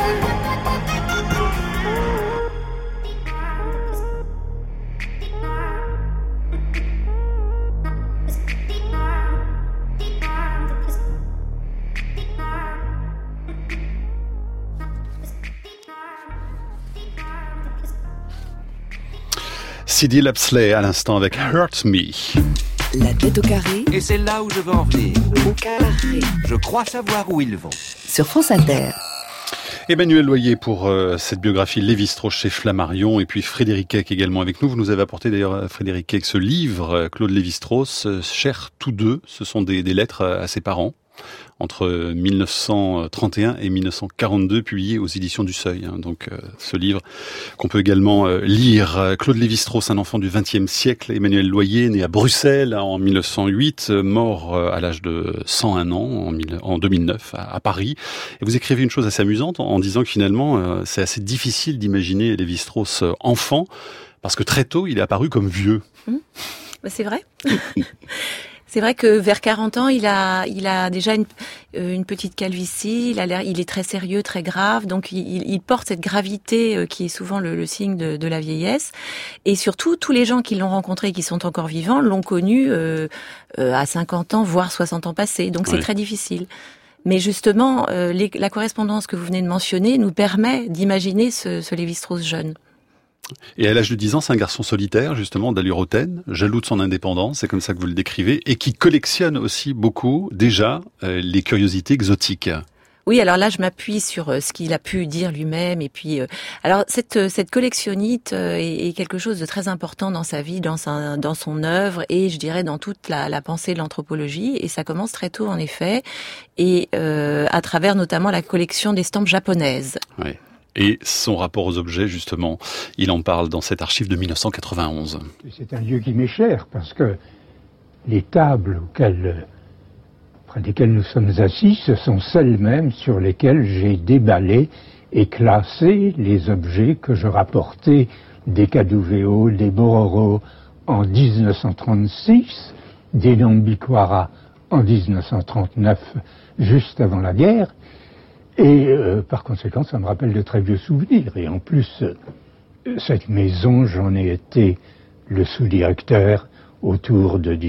S1: Sidi Lapsley à l'instant avec Hurt Me.
S3: La tête au carré.
S13: Et c'est là où je veux en venir.
S3: Au carré.
S13: Je crois savoir où ils vont.
S3: Sur France Inter.
S1: Emmanuel Loyer pour cette biographie Lévi-Strauss chez Flammarion et puis Frédéric Keck également avec nous. Vous nous avez apporté d'ailleurs, Frédéric Keck, ce livre, Claude Lévi-Strauss, chers tous deux. Ce sont des lettres à ses parents entre 1931 et 1942, publié aux éditions du Seuil. Donc ce livre qu'on peut également lire. Claude Lévi-Strauss, un enfant du XXe siècle. Emmanuel Loyer, né à Bruxelles en 1908, mort à l'âge de 101 ans en 2009 à Paris. Et vous écrivez une chose assez amusante en disant que finalement c'est assez difficile d'imaginer Lévi-Strauss enfant parce que très tôt il est apparu comme vieux.
S4: C'est vrai. C'est vrai que vers 40 ans, il a déjà une petite calvitie. Il est très sérieux, très grave. Donc, il porte cette gravité qui est souvent le signe de la vieillesse. Et surtout, tous les gens qui l'ont rencontré et qui sont encore vivants l'ont connu à 50 ans, voire 60 ans passés. Donc, c'est très difficile. Mais justement, la correspondance que vous venez de mentionner nous permet d'imaginer ce Lévi-Strauss jeune.
S1: Et à l'âge de 10 ans, c'est un garçon solitaire, justement, d'allure hautaine, jaloux de son indépendance, c'est comme ça que vous le décrivez, et qui collectionne aussi beaucoup, déjà, les curiosités exotiques.
S4: Oui, alors là, je m'appuie sur ce qu'il a pu dire lui-même. Et puis, alors cette collectionnite est quelque chose de très important dans sa vie, dans son œuvre, et je dirais dans toute la pensée de l'anthropologie. Et ça commence très tôt, en effet, et à travers notamment la collection d'estampes japonaises.
S1: Oui. Et son rapport aux objets, justement, il en parle dans cette archive de 1991.
S14: C'est un lieu qui m'est cher, parce que les tables près desquelles nous sommes assis, ce sont celles-mêmes sur lesquelles j'ai déballé et classé les objets que je rapportais des Kaduveo, des Bororo en 1936, des Nambikwara en 1939, juste avant la guerre. Et par conséquent, ça me rappelle de très vieux souvenirs. Et en plus, cette maison, j'en ai été le sous-directeur autour de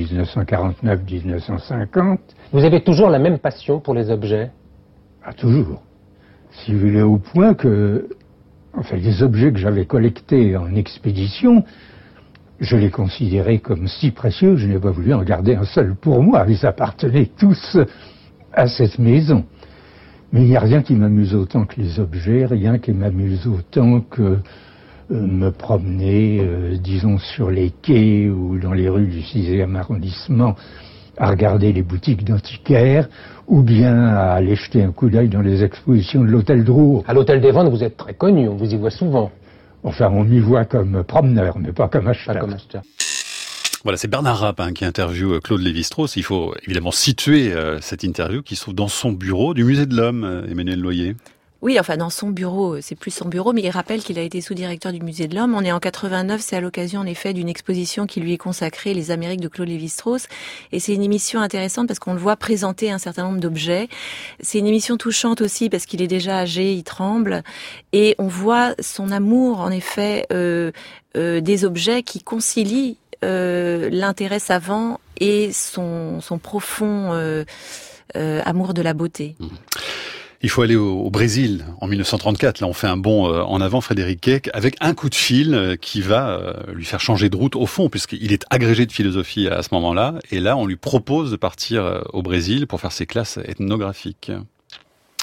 S14: 1949-1950.
S15: Vous avez toujours la même passion pour les objets ?
S14: Ah, toujours. Si vous voulez, au point que, les objets que j'avais collectés en expédition, je les considérais comme si précieux, je n'ai pas voulu en garder un seul pour moi. Ils appartenaient tous à cette maison. Mais il n'y a rien qui m'amuse autant que les objets, rien qui m'amuse autant que me promener, disons, sur les quais ou dans les rues du 6e arrondissement, à regarder les boutiques d'antiquaires, ou bien à aller jeter un coup d'œil dans les expositions de l'hôtel Drouot.
S15: À l'hôtel des Ventes, vous êtes très connu, on vous y voit souvent.
S14: Enfin, on m'y voit comme promeneur, mais pas comme acheteur.
S15: Pas comme acheteur.
S1: Voilà, c'est Bernard Rapp qui interviewe Claude Lévi-Strauss. Il faut évidemment situer cette interview qui se trouve dans son bureau du Musée de l'Homme, Emmanuel Loyer.
S4: Oui, dans son bureau, c'est plus son bureau, mais il rappelle qu'il a été sous-directeur du Musée de l'Homme. On est en 89, c'est à l'occasion en effet d'une exposition qui lui est consacrée, Les Amériques de Claude Lévi-Strauss. Et c'est une émission intéressante parce qu'on le voit présenter un certain nombre d'objets. C'est une émission touchante aussi parce qu'il est déjà âgé, il tremble. Et on voit son amour, en effet, des objets qui concilient l'intérêt savant et son profond amour de la beauté.
S1: Il faut aller au Brésil en 1934. Là, on fait un bond en avant, Frédéric Keck, avec un coup de fil qui va lui faire changer de route au fond, puisqu'il est agrégé de philosophie à ce moment-là. Et là, on lui propose de partir au Brésil pour faire ses classes ethnographiques.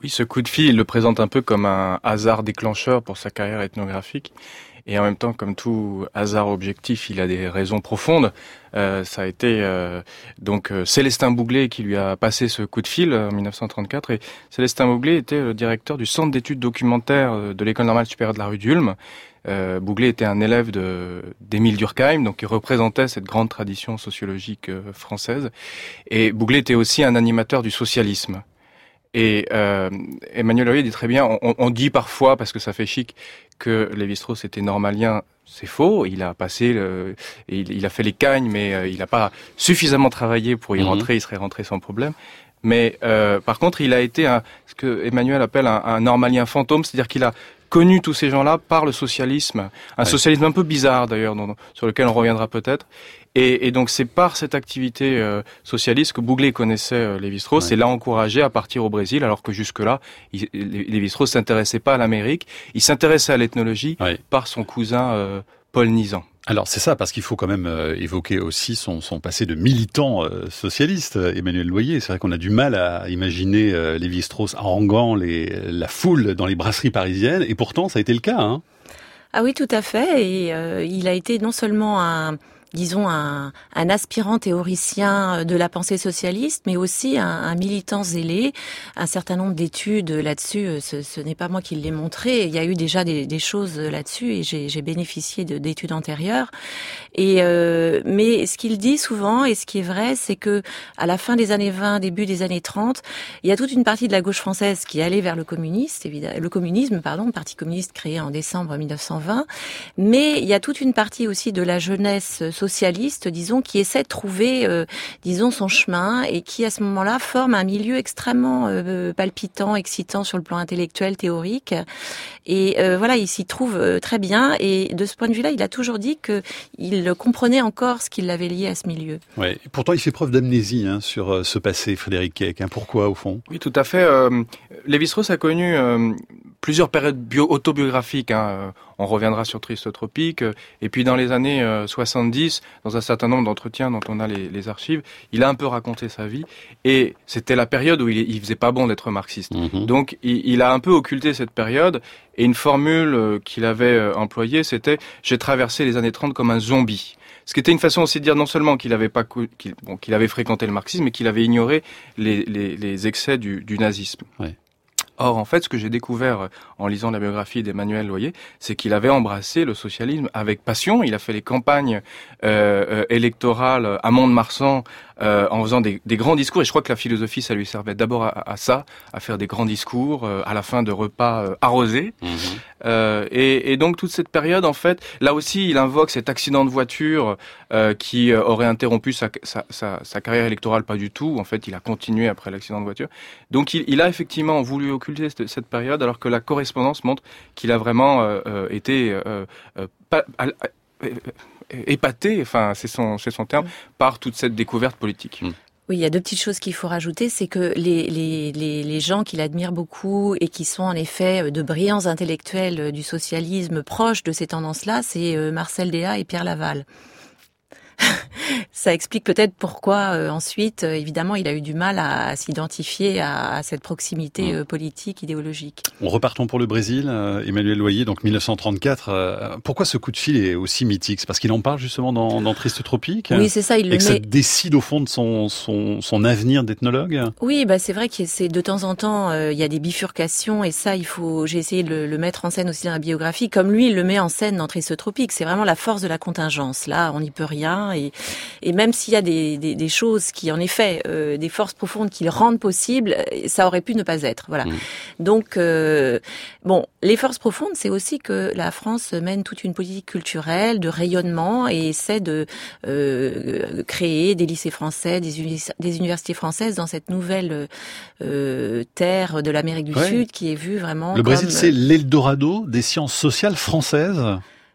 S5: Oui, ce coup de fil, il le présente un peu comme un hasard déclencheur pour sa carrière ethnographique. Et en même temps, comme tout hasard objectif, il a des raisons profondes. Ça a été donc Célestin Bouglet qui lui a passé ce coup de fil en 1934. Et Célestin Bouglet était le directeur du Centre d'études documentaires de l'École normale supérieure de la rue d'Ulm. Bouglet était un élève d'Émile Durkheim, donc il représentait cette grande tradition sociologique française. Et Bouglet était aussi un animateur du socialisme. Et Emmanuel Loyer dit très bien, on dit parfois, parce que ça fait chic, que Lévi-Strauss était normalien. C'est faux. Il a passé, il a fait les cagnes, mais il n'a pas suffisamment travaillé pour y rentrer. Il serait rentré sans problème. Mais par contre, il a été ce que Emmanuel appelle un normalien fantôme, c'est-à-dire qu'il a connu tous ces gens-là par le socialisme, socialisme un peu bizarre d'ailleurs, sur lequel on reviendra peut-être. Et donc c'est par cette activité socialiste que Bouglet connaissait Lévi-Strauss et l'a encouragé à partir au Brésil, alors que jusque-là, Lévi-Strauss s'intéressait pas à l'Amérique, il s'intéressait à l'ethnologie par son cousin Paul Nizan.
S1: Alors c'est ça, parce qu'il faut quand même évoquer aussi son passé de militant socialiste, Emmanuel Loyer. C'est vrai qu'on a du mal à imaginer Lévi-Strauss haranguant la foule dans les brasseries parisiennes, et pourtant ça a été le cas. Hein.
S4: Ah oui, tout à fait, et il a été non seulement un aspirant théoricien de la pensée socialiste, mais aussi un militant zélé. Un certain nombre d'études là-dessus, ce n'est pas moi qui l'ai montré. Il y a eu déjà des choses là-dessus et j'ai bénéficié d'études antérieures. Et mais ce qu'il dit souvent, et ce qui est vrai, c'est que à la fin des années 20, début des années 30, il y a toute une partie de la gauche française qui allait vers le communisme, le Parti communiste créé en décembre 1920. Mais il y a toute une partie aussi de la jeunesse socialiste, disons, qui essaie de trouver, son chemin et qui, à ce moment-là, forme un milieu extrêmement palpitant, excitant sur le plan intellectuel, théorique. Et voilà, il s'y trouve très bien. Et de ce point de vue-là, il a toujours dit qu'il comprenait encore ce qui l'avait lié à ce milieu.
S1: Ouais. Pourtant, il fait preuve d'amnésie sur ce passé, Frédéric Keck. Pourquoi, au fond ?
S5: Oui, tout à fait. Lévi-Strauss a connu plusieurs périodes autobiographiques. On reviendra sur Triste Tropique. Et puis dans les années 70, dans un certain nombre d'entretiens dont on a les archives, il a un peu raconté sa vie. Et c'était la période où il faisait pas bon d'être marxiste. Donc il a un peu occulté cette période. Et une formule qu'il avait employée, c'était « J'ai traversé les années 30 comme un zombie ». Ce qui était une façon aussi de dire non seulement qu'il avait fréquenté le marxisme, mais qu'il avait ignoré les excès du nazisme. Ouais. Or, en fait, ce que j'ai découvert en lisant la biographie d'Emmanuel Loyer, c'est qu'il avait embrassé le socialisme avec passion. Il a fait les campagnes électorales à Mont-de-Marsan en faisant des grands discours. Et je crois que la philosophie, ça lui servait d'abord à ça, à faire des grands discours à la fin de repas arrosés. Et donc toute cette période, en fait, là aussi, il invoque cet accident de voiture qui aurait interrompu sa carrière électorale. Pas du tout. En fait, il a continué après l'accident de voiture. Donc il a effectivement voulu occulter cette période, alors que la correspondance montre qu'il a vraiment été épaté, enfin c'est son terme, par toute cette découverte politique.
S4: Oui, il y a deux petites choses qu'il faut rajouter, c'est que les gens qu'il admire beaucoup et qui sont en effet de brillants intellectuels du socialisme proches de ces tendances-là, c'est Marcel Déat et Pierre Laval. Ça explique peut-être pourquoi ensuite, évidemment, il a eu du mal à s'identifier à cette proximité politique, idéologique.
S1: Repartons pour le Brésil, Emmanuel Loyer, donc 1934. Pourquoi ce coup de fil est aussi mythique ? C'est parce qu'il en parle justement dans Triste Tropique ?
S4: Oui, c'est ça.
S1: Ça décide au fond de son avenir d'ethnologue ?
S4: Oui, c'est vrai que c'est de temps en temps, il y a des bifurcations et ça, j'ai essayé de le mettre en scène aussi dans la biographie, comme lui, il le met en scène dans Triste Tropique. C'est vraiment la force de la contingence. Là, on n'y peut rien. Et même s'il y a des choses qui, en effet, des forces profondes qui le rendent possible, ça aurait pu ne pas être. Voilà. Donc, les forces profondes, c'est aussi que la France mène toute une politique culturelle de rayonnement et essaie de créer des lycées français, des universités françaises dans cette nouvelle terre de l'Amérique du Sud qui est vue vraiment
S1: Le Brésil, c'est l'Eldorado des sciences sociales françaises.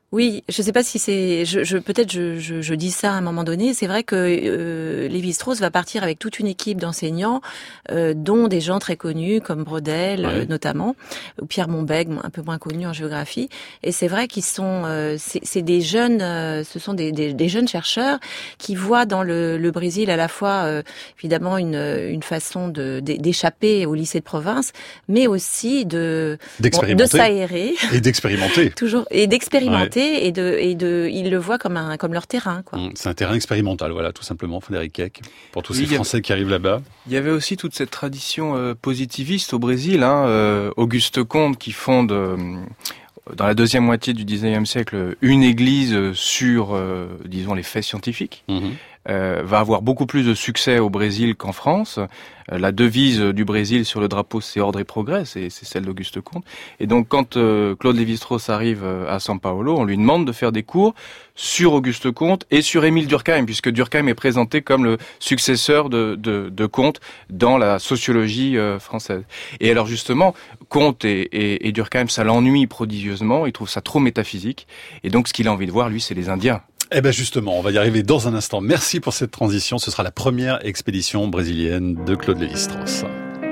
S4: Oui, je sais pas si c'est, peut-être je dis ça à un moment donné. C'est vrai que Lévi-Strauss va partir avec toute une équipe d'enseignants, dont des gens très connus comme Braudel, notamment, ou Pierre Monbeg, un peu moins connu en géographie. Et c'est vrai qu'ils sont, c'est des jeunes, ce sont des jeunes chercheurs qui voient dans le Brésil à la fois évidemment une façon d'échapper au lycée de province, mais aussi de s'aérer
S1: et d'expérimenter
S4: toujours et d'expérimenter. Et ils le voient comme leur terrain, quoi.
S1: C'est un terrain expérimental, voilà, tout simplement, Frédéric Keck, pour tous ces Français qui arrivent là-bas.
S5: Il y avait aussi toute cette tradition positiviste au Brésil, Auguste Comte qui fonde dans la deuxième moitié du XIXe siècle une église sur, disons, les faits scientifiques. Va avoir beaucoup plus de succès au Brésil qu'en France. La devise du Brésil sur le drapeau, c'est ordre et progrès, c'est celle d'Auguste Comte. Et donc, quand Claude Lévi-Strauss arrive à São Paulo, on lui demande de faire des cours sur Auguste Comte et sur Émile Durkheim, puisque Durkheim est présenté comme le successeur de Comte dans la sociologie française. Et alors justement, Comte et Durkheim, ça l'ennuie prodigieusement, il trouve ça trop métaphysique. Et donc, ce qu'il a envie de voir, lui, c'est les Indiens.
S1: Eh ben justement, on va y arriver dans un instant. Merci pour cette transition. Ce sera la première expédition brésilienne de Claude Lévi-Strauss.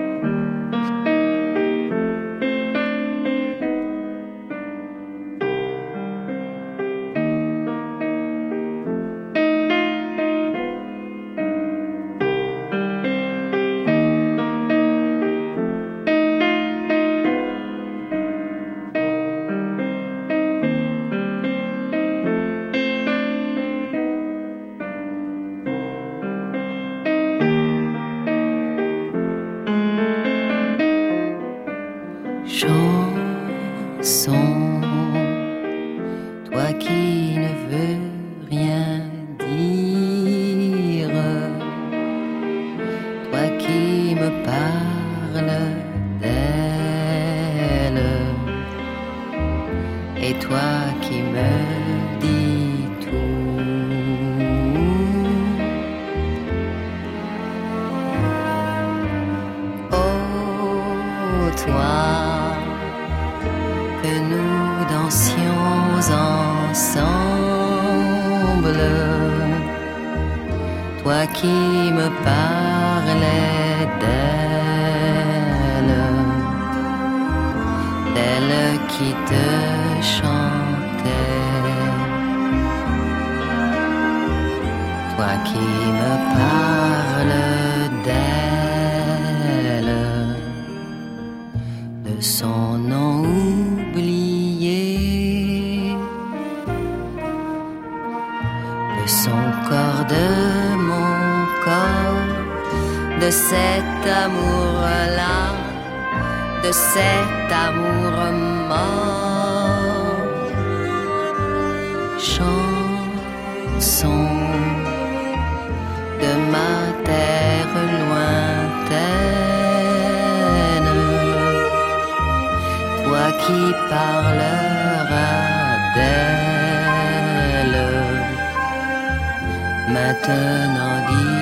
S16: Toi qui ne veux rien dire, toi qui me parles d'elle, et toi qui me dis tout. Oh, toi que nous dansions ensemble, toi qui me parlais d'elle qui te chantait, toi qui me parles d'elle, de son nom oublié, de son corps, de mon corps, de cet amour-là, de cet amour mort. Chanson de ma terre lointaine, toi qui parleras d'elle, maintenant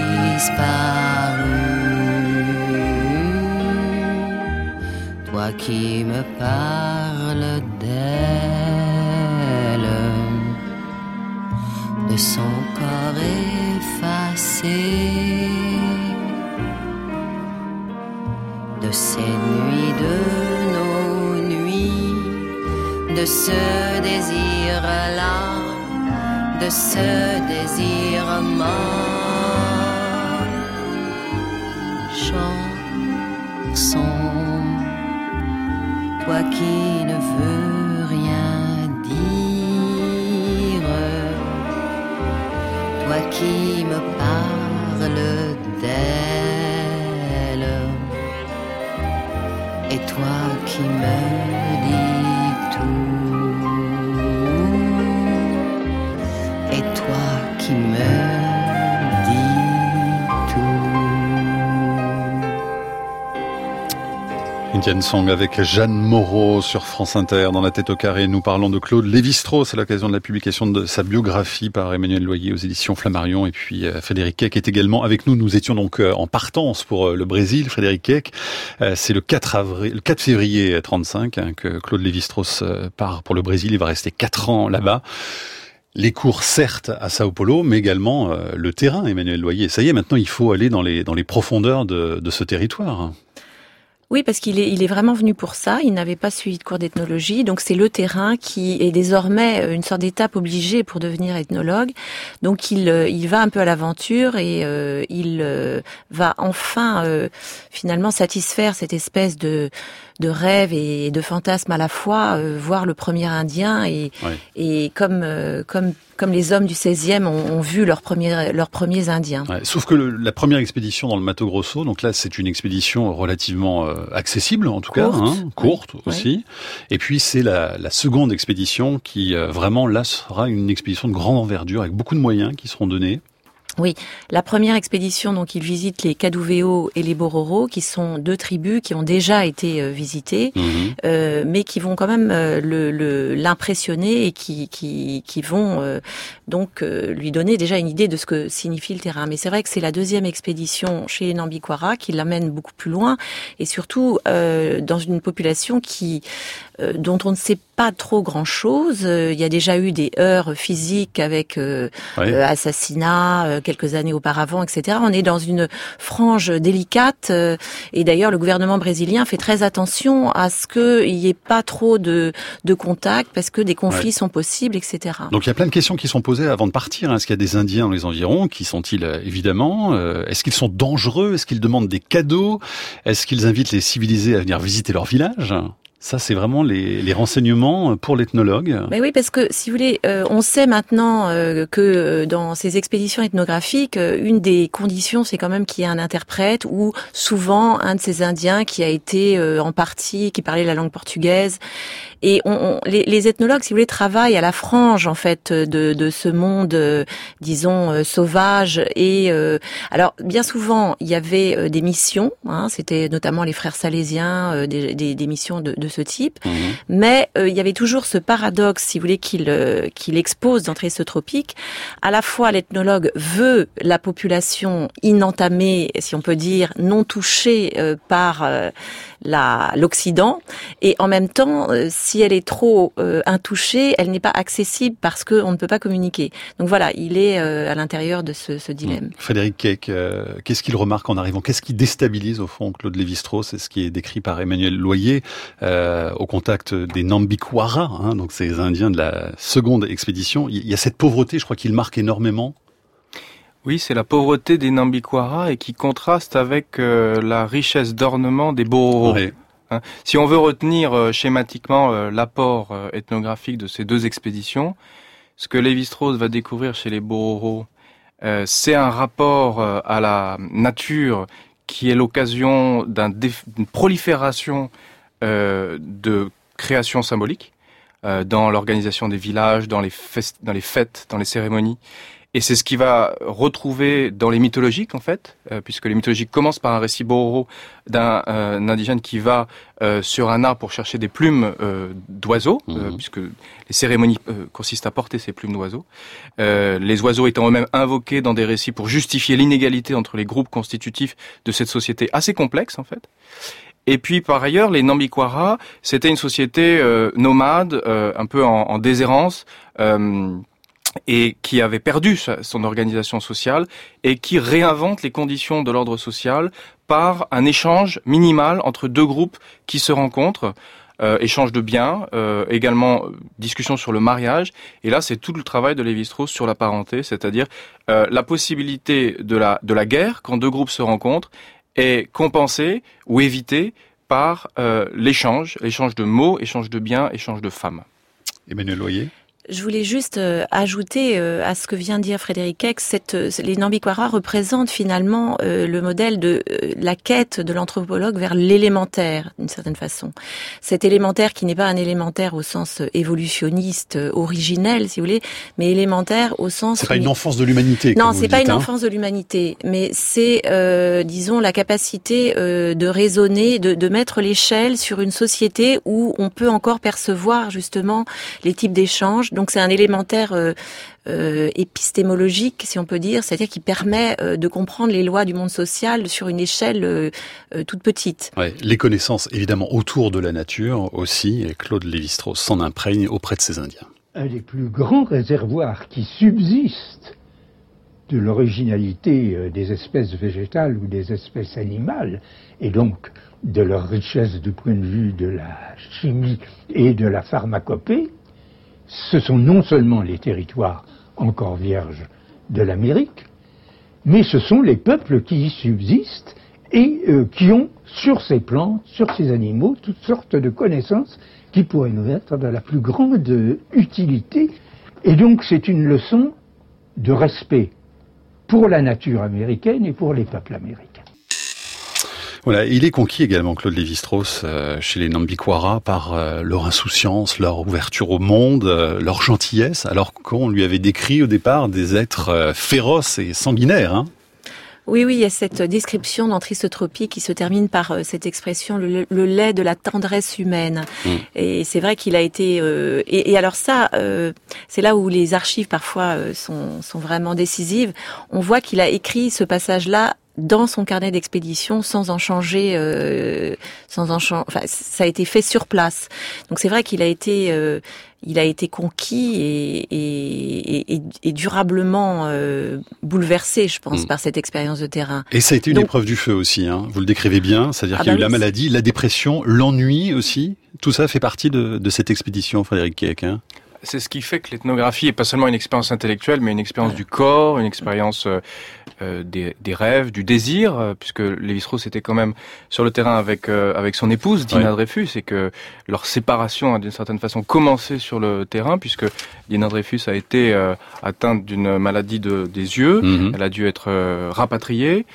S16: disparue, toi qui me parles d'elle, de son corps effacé, de ces nuits, de nos nuits, de ce désir-là, de ce désir mort. Chanson, toi qui ne veux rien dire, toi qui me parles d'elle, et toi qui me dis tout, et toi qui me dis tout.
S1: Indian Song avec Jeanne Moreau sur France Inter dans La Tête au carré. Nous parlons de Claude Lévi-Strauss à l'occasion de la publication de sa biographie par Emmanuel Loyer aux éditions Flammarion. Et puis Frédéric Keck est également avec nous. Nous étions donc en partance pour le Brésil. Frédéric Keck, c'est le 4 février 1935 que Claude Lévi-Strauss part pour le Brésil. Il va rester 4 ans là-bas. Les cours, certes, à Sao Paulo, mais également le terrain, Emmanuel Loyer. Ça y est, maintenant, il faut aller dans les profondeurs de ce territoire.
S4: Oui, parce qu'il est vraiment venu pour ça. Il n'avait pas suivi de cours d'ethnologie, donc c'est le terrain qui est désormais une sorte d'étape obligée pour devenir ethnologue. Donc il va un peu à l'aventure et il va enfin finalement satisfaire cette espèce de rêve et de fantasme à la fois, voir le premier Indien et comme les hommes du 16e ont vu leurs premiers Indiens.
S1: Ouais, sauf que la première expédition dans le Mato Grosso, donc là c'est une expédition relativement accessible en tout cas, courte aussi. Et puis c'est la seconde expédition qui vraiment là sera une expédition de grande envergure avec beaucoup de moyens qui seront donnés.
S4: Oui, la première expédition, donc il visite les Kaduveo et les Bororo, qui sont 2 tribus qui ont déjà été visitées, mais qui vont quand même l'impressionner et qui vont donc lui donner déjà une idée de ce que signifie le terrain. Mais c'est vrai que c'est la deuxième expédition chez les Nambiquara qui l'amène beaucoup plus loin et surtout dans une population dont on ne sait pas trop grand-chose. Il y a déjà eu des heurts physiques avec assassinats quelques années auparavant, etc. On est dans une frange délicate et d'ailleurs le gouvernement brésilien fait très attention à ce qu'il n'y ait pas trop de contacts parce que des conflits sont possibles, etc.
S1: Donc il y a plein de questions qui sont posées avant de partir. Est-ce qu'il y a des Indiens dans les environs? Qui sont-ils évidemment? Est-ce qu'ils sont dangereux? Est-ce qu'ils demandent des cadeaux? Est-ce qu'ils invitent les civilisés à venir visiter leur village? Ça, c'est vraiment les renseignements pour l'ethnologue.
S4: Mais oui, parce que, si vous voulez, on sait maintenant que dans ces expéditions ethnographiques, une des conditions, c'est quand même qu'il y ait un interprète ou souvent un de ces Indiens qui a été en partie, qui parlait la langue portugaise. Et les ethnologues, si vous voulez, travaillent à la frange en fait de ce monde, disons sauvage. Et alors bien souvent, il y avait des missions. C'était notamment les frères salésiens, des missions de ce type. Mais il y avait toujours ce paradoxe, si vous voulez, qu'il expose d'entrée ce tropique. À la fois, l'ethnologue veut la population inentamée, si on peut dire, non touchée par l'Occident, et en même temps, si elle est trop intouchée, elle n'est pas accessible parce qu'on ne peut pas communiquer. Donc voilà, il est à l'intérieur de ce dilemme.
S1: Frédéric Keck, qu'est-ce qu'il remarque en arrivant? Qu'est-ce qui déstabilise au fond Claude Lévi-Strauss? C'est ce qui est décrit par Emmanuel Loyer au contact des Nambiquara, donc ces Indiens de la seconde expédition. Il y a cette pauvreté, je crois, qu'il marque énormément.
S5: Oui, c'est la pauvreté des Nambiquara et qui contraste avec la richesse d'ornement des Bororo.
S1: Oui.
S5: Si on veut retenir schématiquement l'apport ethnographique de ces 2 expéditions, ce que Lévi-Strauss va découvrir chez les Bororo, c'est un rapport à la nature qui est l'occasion d'une prolifération de créations symboliques dans l'organisation des villages, dans les fêtes, dans les cérémonies. Et c'est ce qu'il va retrouver dans les mythologiques, en fait, puisque les mythologiques commencent par un récit Bororo d'un indigène qui va sur un arbre pour chercher des plumes d'oiseaux, puisque les cérémonies consistent à porter ces plumes d'oiseaux. Les oiseaux étant eux-mêmes invoqués dans des récits pour justifier l'inégalité entre les groupes constitutifs de cette société assez complexe, en fait. Et puis, par ailleurs, les Nambiquara, c'était une société nomade, un peu en déshérence, et qui avait perdu son organisation sociale et qui réinvente les conditions de l'ordre social par un échange minimal entre 2 groupes qui se rencontrent, échange de biens, également discussion sur le mariage. Et là, c'est tout le travail de Lévi-Strauss sur la parenté, c'est-à-dire la possibilité de la guerre quand 2 groupes se rencontrent est compensée ou évitée par l'échange de mots, échange de biens, échange de femmes.
S1: Emmanuel Loyer.
S4: Je voulais juste ajouter à ce que vient de dire Frédéric Keck, les Nambikwara représentent finalement le modèle de la quête de l'anthropologue vers l'élémentaire, d'une certaine façon. Cet élémentaire qui n'est pas un élémentaire au sens évolutionniste, originel, si vous voulez, mais élémentaire au sens...
S1: C'est pas une enfance de l'humanité.
S4: Non, c'est pas une enfance de l'humanité, mais c'est, disons, la capacité de raisonner, de mettre l'échelle sur une société où on peut encore percevoir justement les types d'échanges. Donc c'est un élémentaire épistémologique, si on peut dire, c'est-à-dire qui permet de comprendre les lois du monde social sur une échelle toute petite.
S1: Ouais, les connaissances évidemment autour de la nature aussi, et Claude Lévi-Strauss s'en imprègne auprès de ces Indiens.
S14: Un des plus grands réservoirs qui subsistent de l'originalité des espèces végétales ou des espèces animales, et donc de leur richesse du point de vue de la chimie et de la pharmacopée, ce sont non seulement les territoires encore vierges de l'Amérique, mais ce sont les peuples qui y subsistent et qui ont sur ces plantes, sur ces animaux, toutes sortes de connaissances qui pourraient nous être de la plus grande utilité. Et donc c'est une leçon de respect pour la nature américaine et pour les peuples américains.
S1: Voilà, il est conquis également, Claude Lévi-Strauss, chez les Nambikwara, par leur insouciance, leur ouverture au monde, leur gentillesse, alors qu'on lui avait décrit au départ des êtres féroces et sanguinaires, hein.
S4: Oui, il y a cette description dans Triste Tropique qui se termine par cette expression, le lait de la tendresse humaine. Et c'est vrai qu'il a été... Et alors ça, c'est là où les archives parfois sont vraiment décisives. On voit qu'il a écrit ce passage-là dans son carnet d'expédition sans en changer, enfin, ça a été fait sur place. Donc c'est vrai qu'il a été conquis et durablement bouleversé, je pense, par cette expérience de terrain.
S1: Et ça a été une épreuve du feu aussi, hein. Vous le décrivez bien, c'est-à-dire qu'il y a eu la maladie, la dépression, l'ennui aussi. Tout ça fait partie de cette expédition, Frédéric Keck, hein.
S5: C'est ce qui fait que l'ethnographie est pas seulement une expérience intellectuelle, mais une expérience du corps, une expérience des rêves, du désir, puisque Lévi-Strauss était quand même sur le terrain avec son épouse, Dinah Dreyfus, et que leur séparation a d'une certaine façon commencé sur le terrain, puisque Dinah Dreyfus a été atteinte d'une maladie des yeux, elle a dû être rapatriée.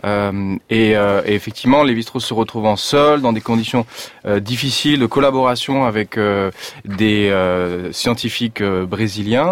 S5: Et effectivement, Lévi-Strauss se retrouvant seul dans des conditions difficiles de collaboration avec des scientifiques brésiliens,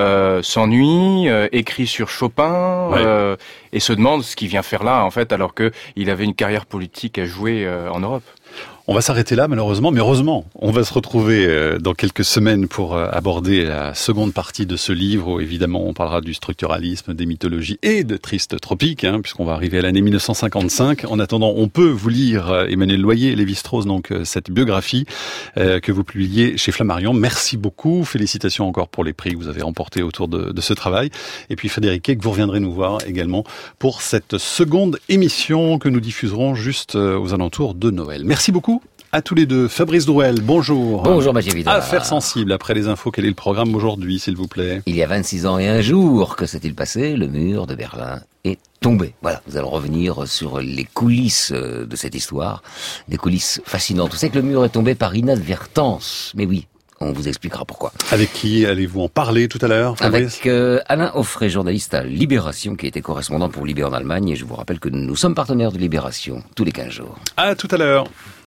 S5: s'ennuie, écrit sur Chopin et se demande ce qu'il vient faire là en fait, alors que il avait une carrière politique à jouer en Europe.
S1: On va s'arrêter là malheureusement, mais heureusement, on va se retrouver dans quelques semaines pour aborder la seconde partie de ce livre où évidemment on parlera du structuralisme, des mythologies et de Triste Tropique, hein, puisqu'on va arriver à l'année 1955. En attendant, on peut vous lire Emmanuel Loyer, Lévi-Strauss, donc cette biographie que vous publiez chez Flammarion. Merci beaucoup, félicitations encore pour les prix que vous avez remportés autour de ce travail. Et puis Frédéric Keck, vous reviendrez nous voir également pour cette seconde émission que nous diffuserons juste aux alentours de Noël. Merci beaucoup à tous les deux. Fabrice Drouel, bonjour.
S17: Bonjour Mathieu Vidal.
S1: Affaires sensibles, après les infos, quel est le programme aujourd'hui, s'il vous plaît?
S17: Il y a 26 ans et un jour, que s'est-il passé? Le mur de Berlin est tombé. Voilà, nous allons revenir sur les coulisses de cette histoire, des coulisses fascinantes. Vous savez que le mur est tombé par inadvertance, mais oui. On vous expliquera pourquoi.
S1: Avec qui allez-vous en parler tout à l'heure, Fabrice?
S17: Avec Alain Offray, journaliste à Libération, qui était correspondant pour Libé en Allemagne. Et je vous rappelle que nous sommes partenaires de Libération tous les 15 jours.
S1: À tout à l'heure.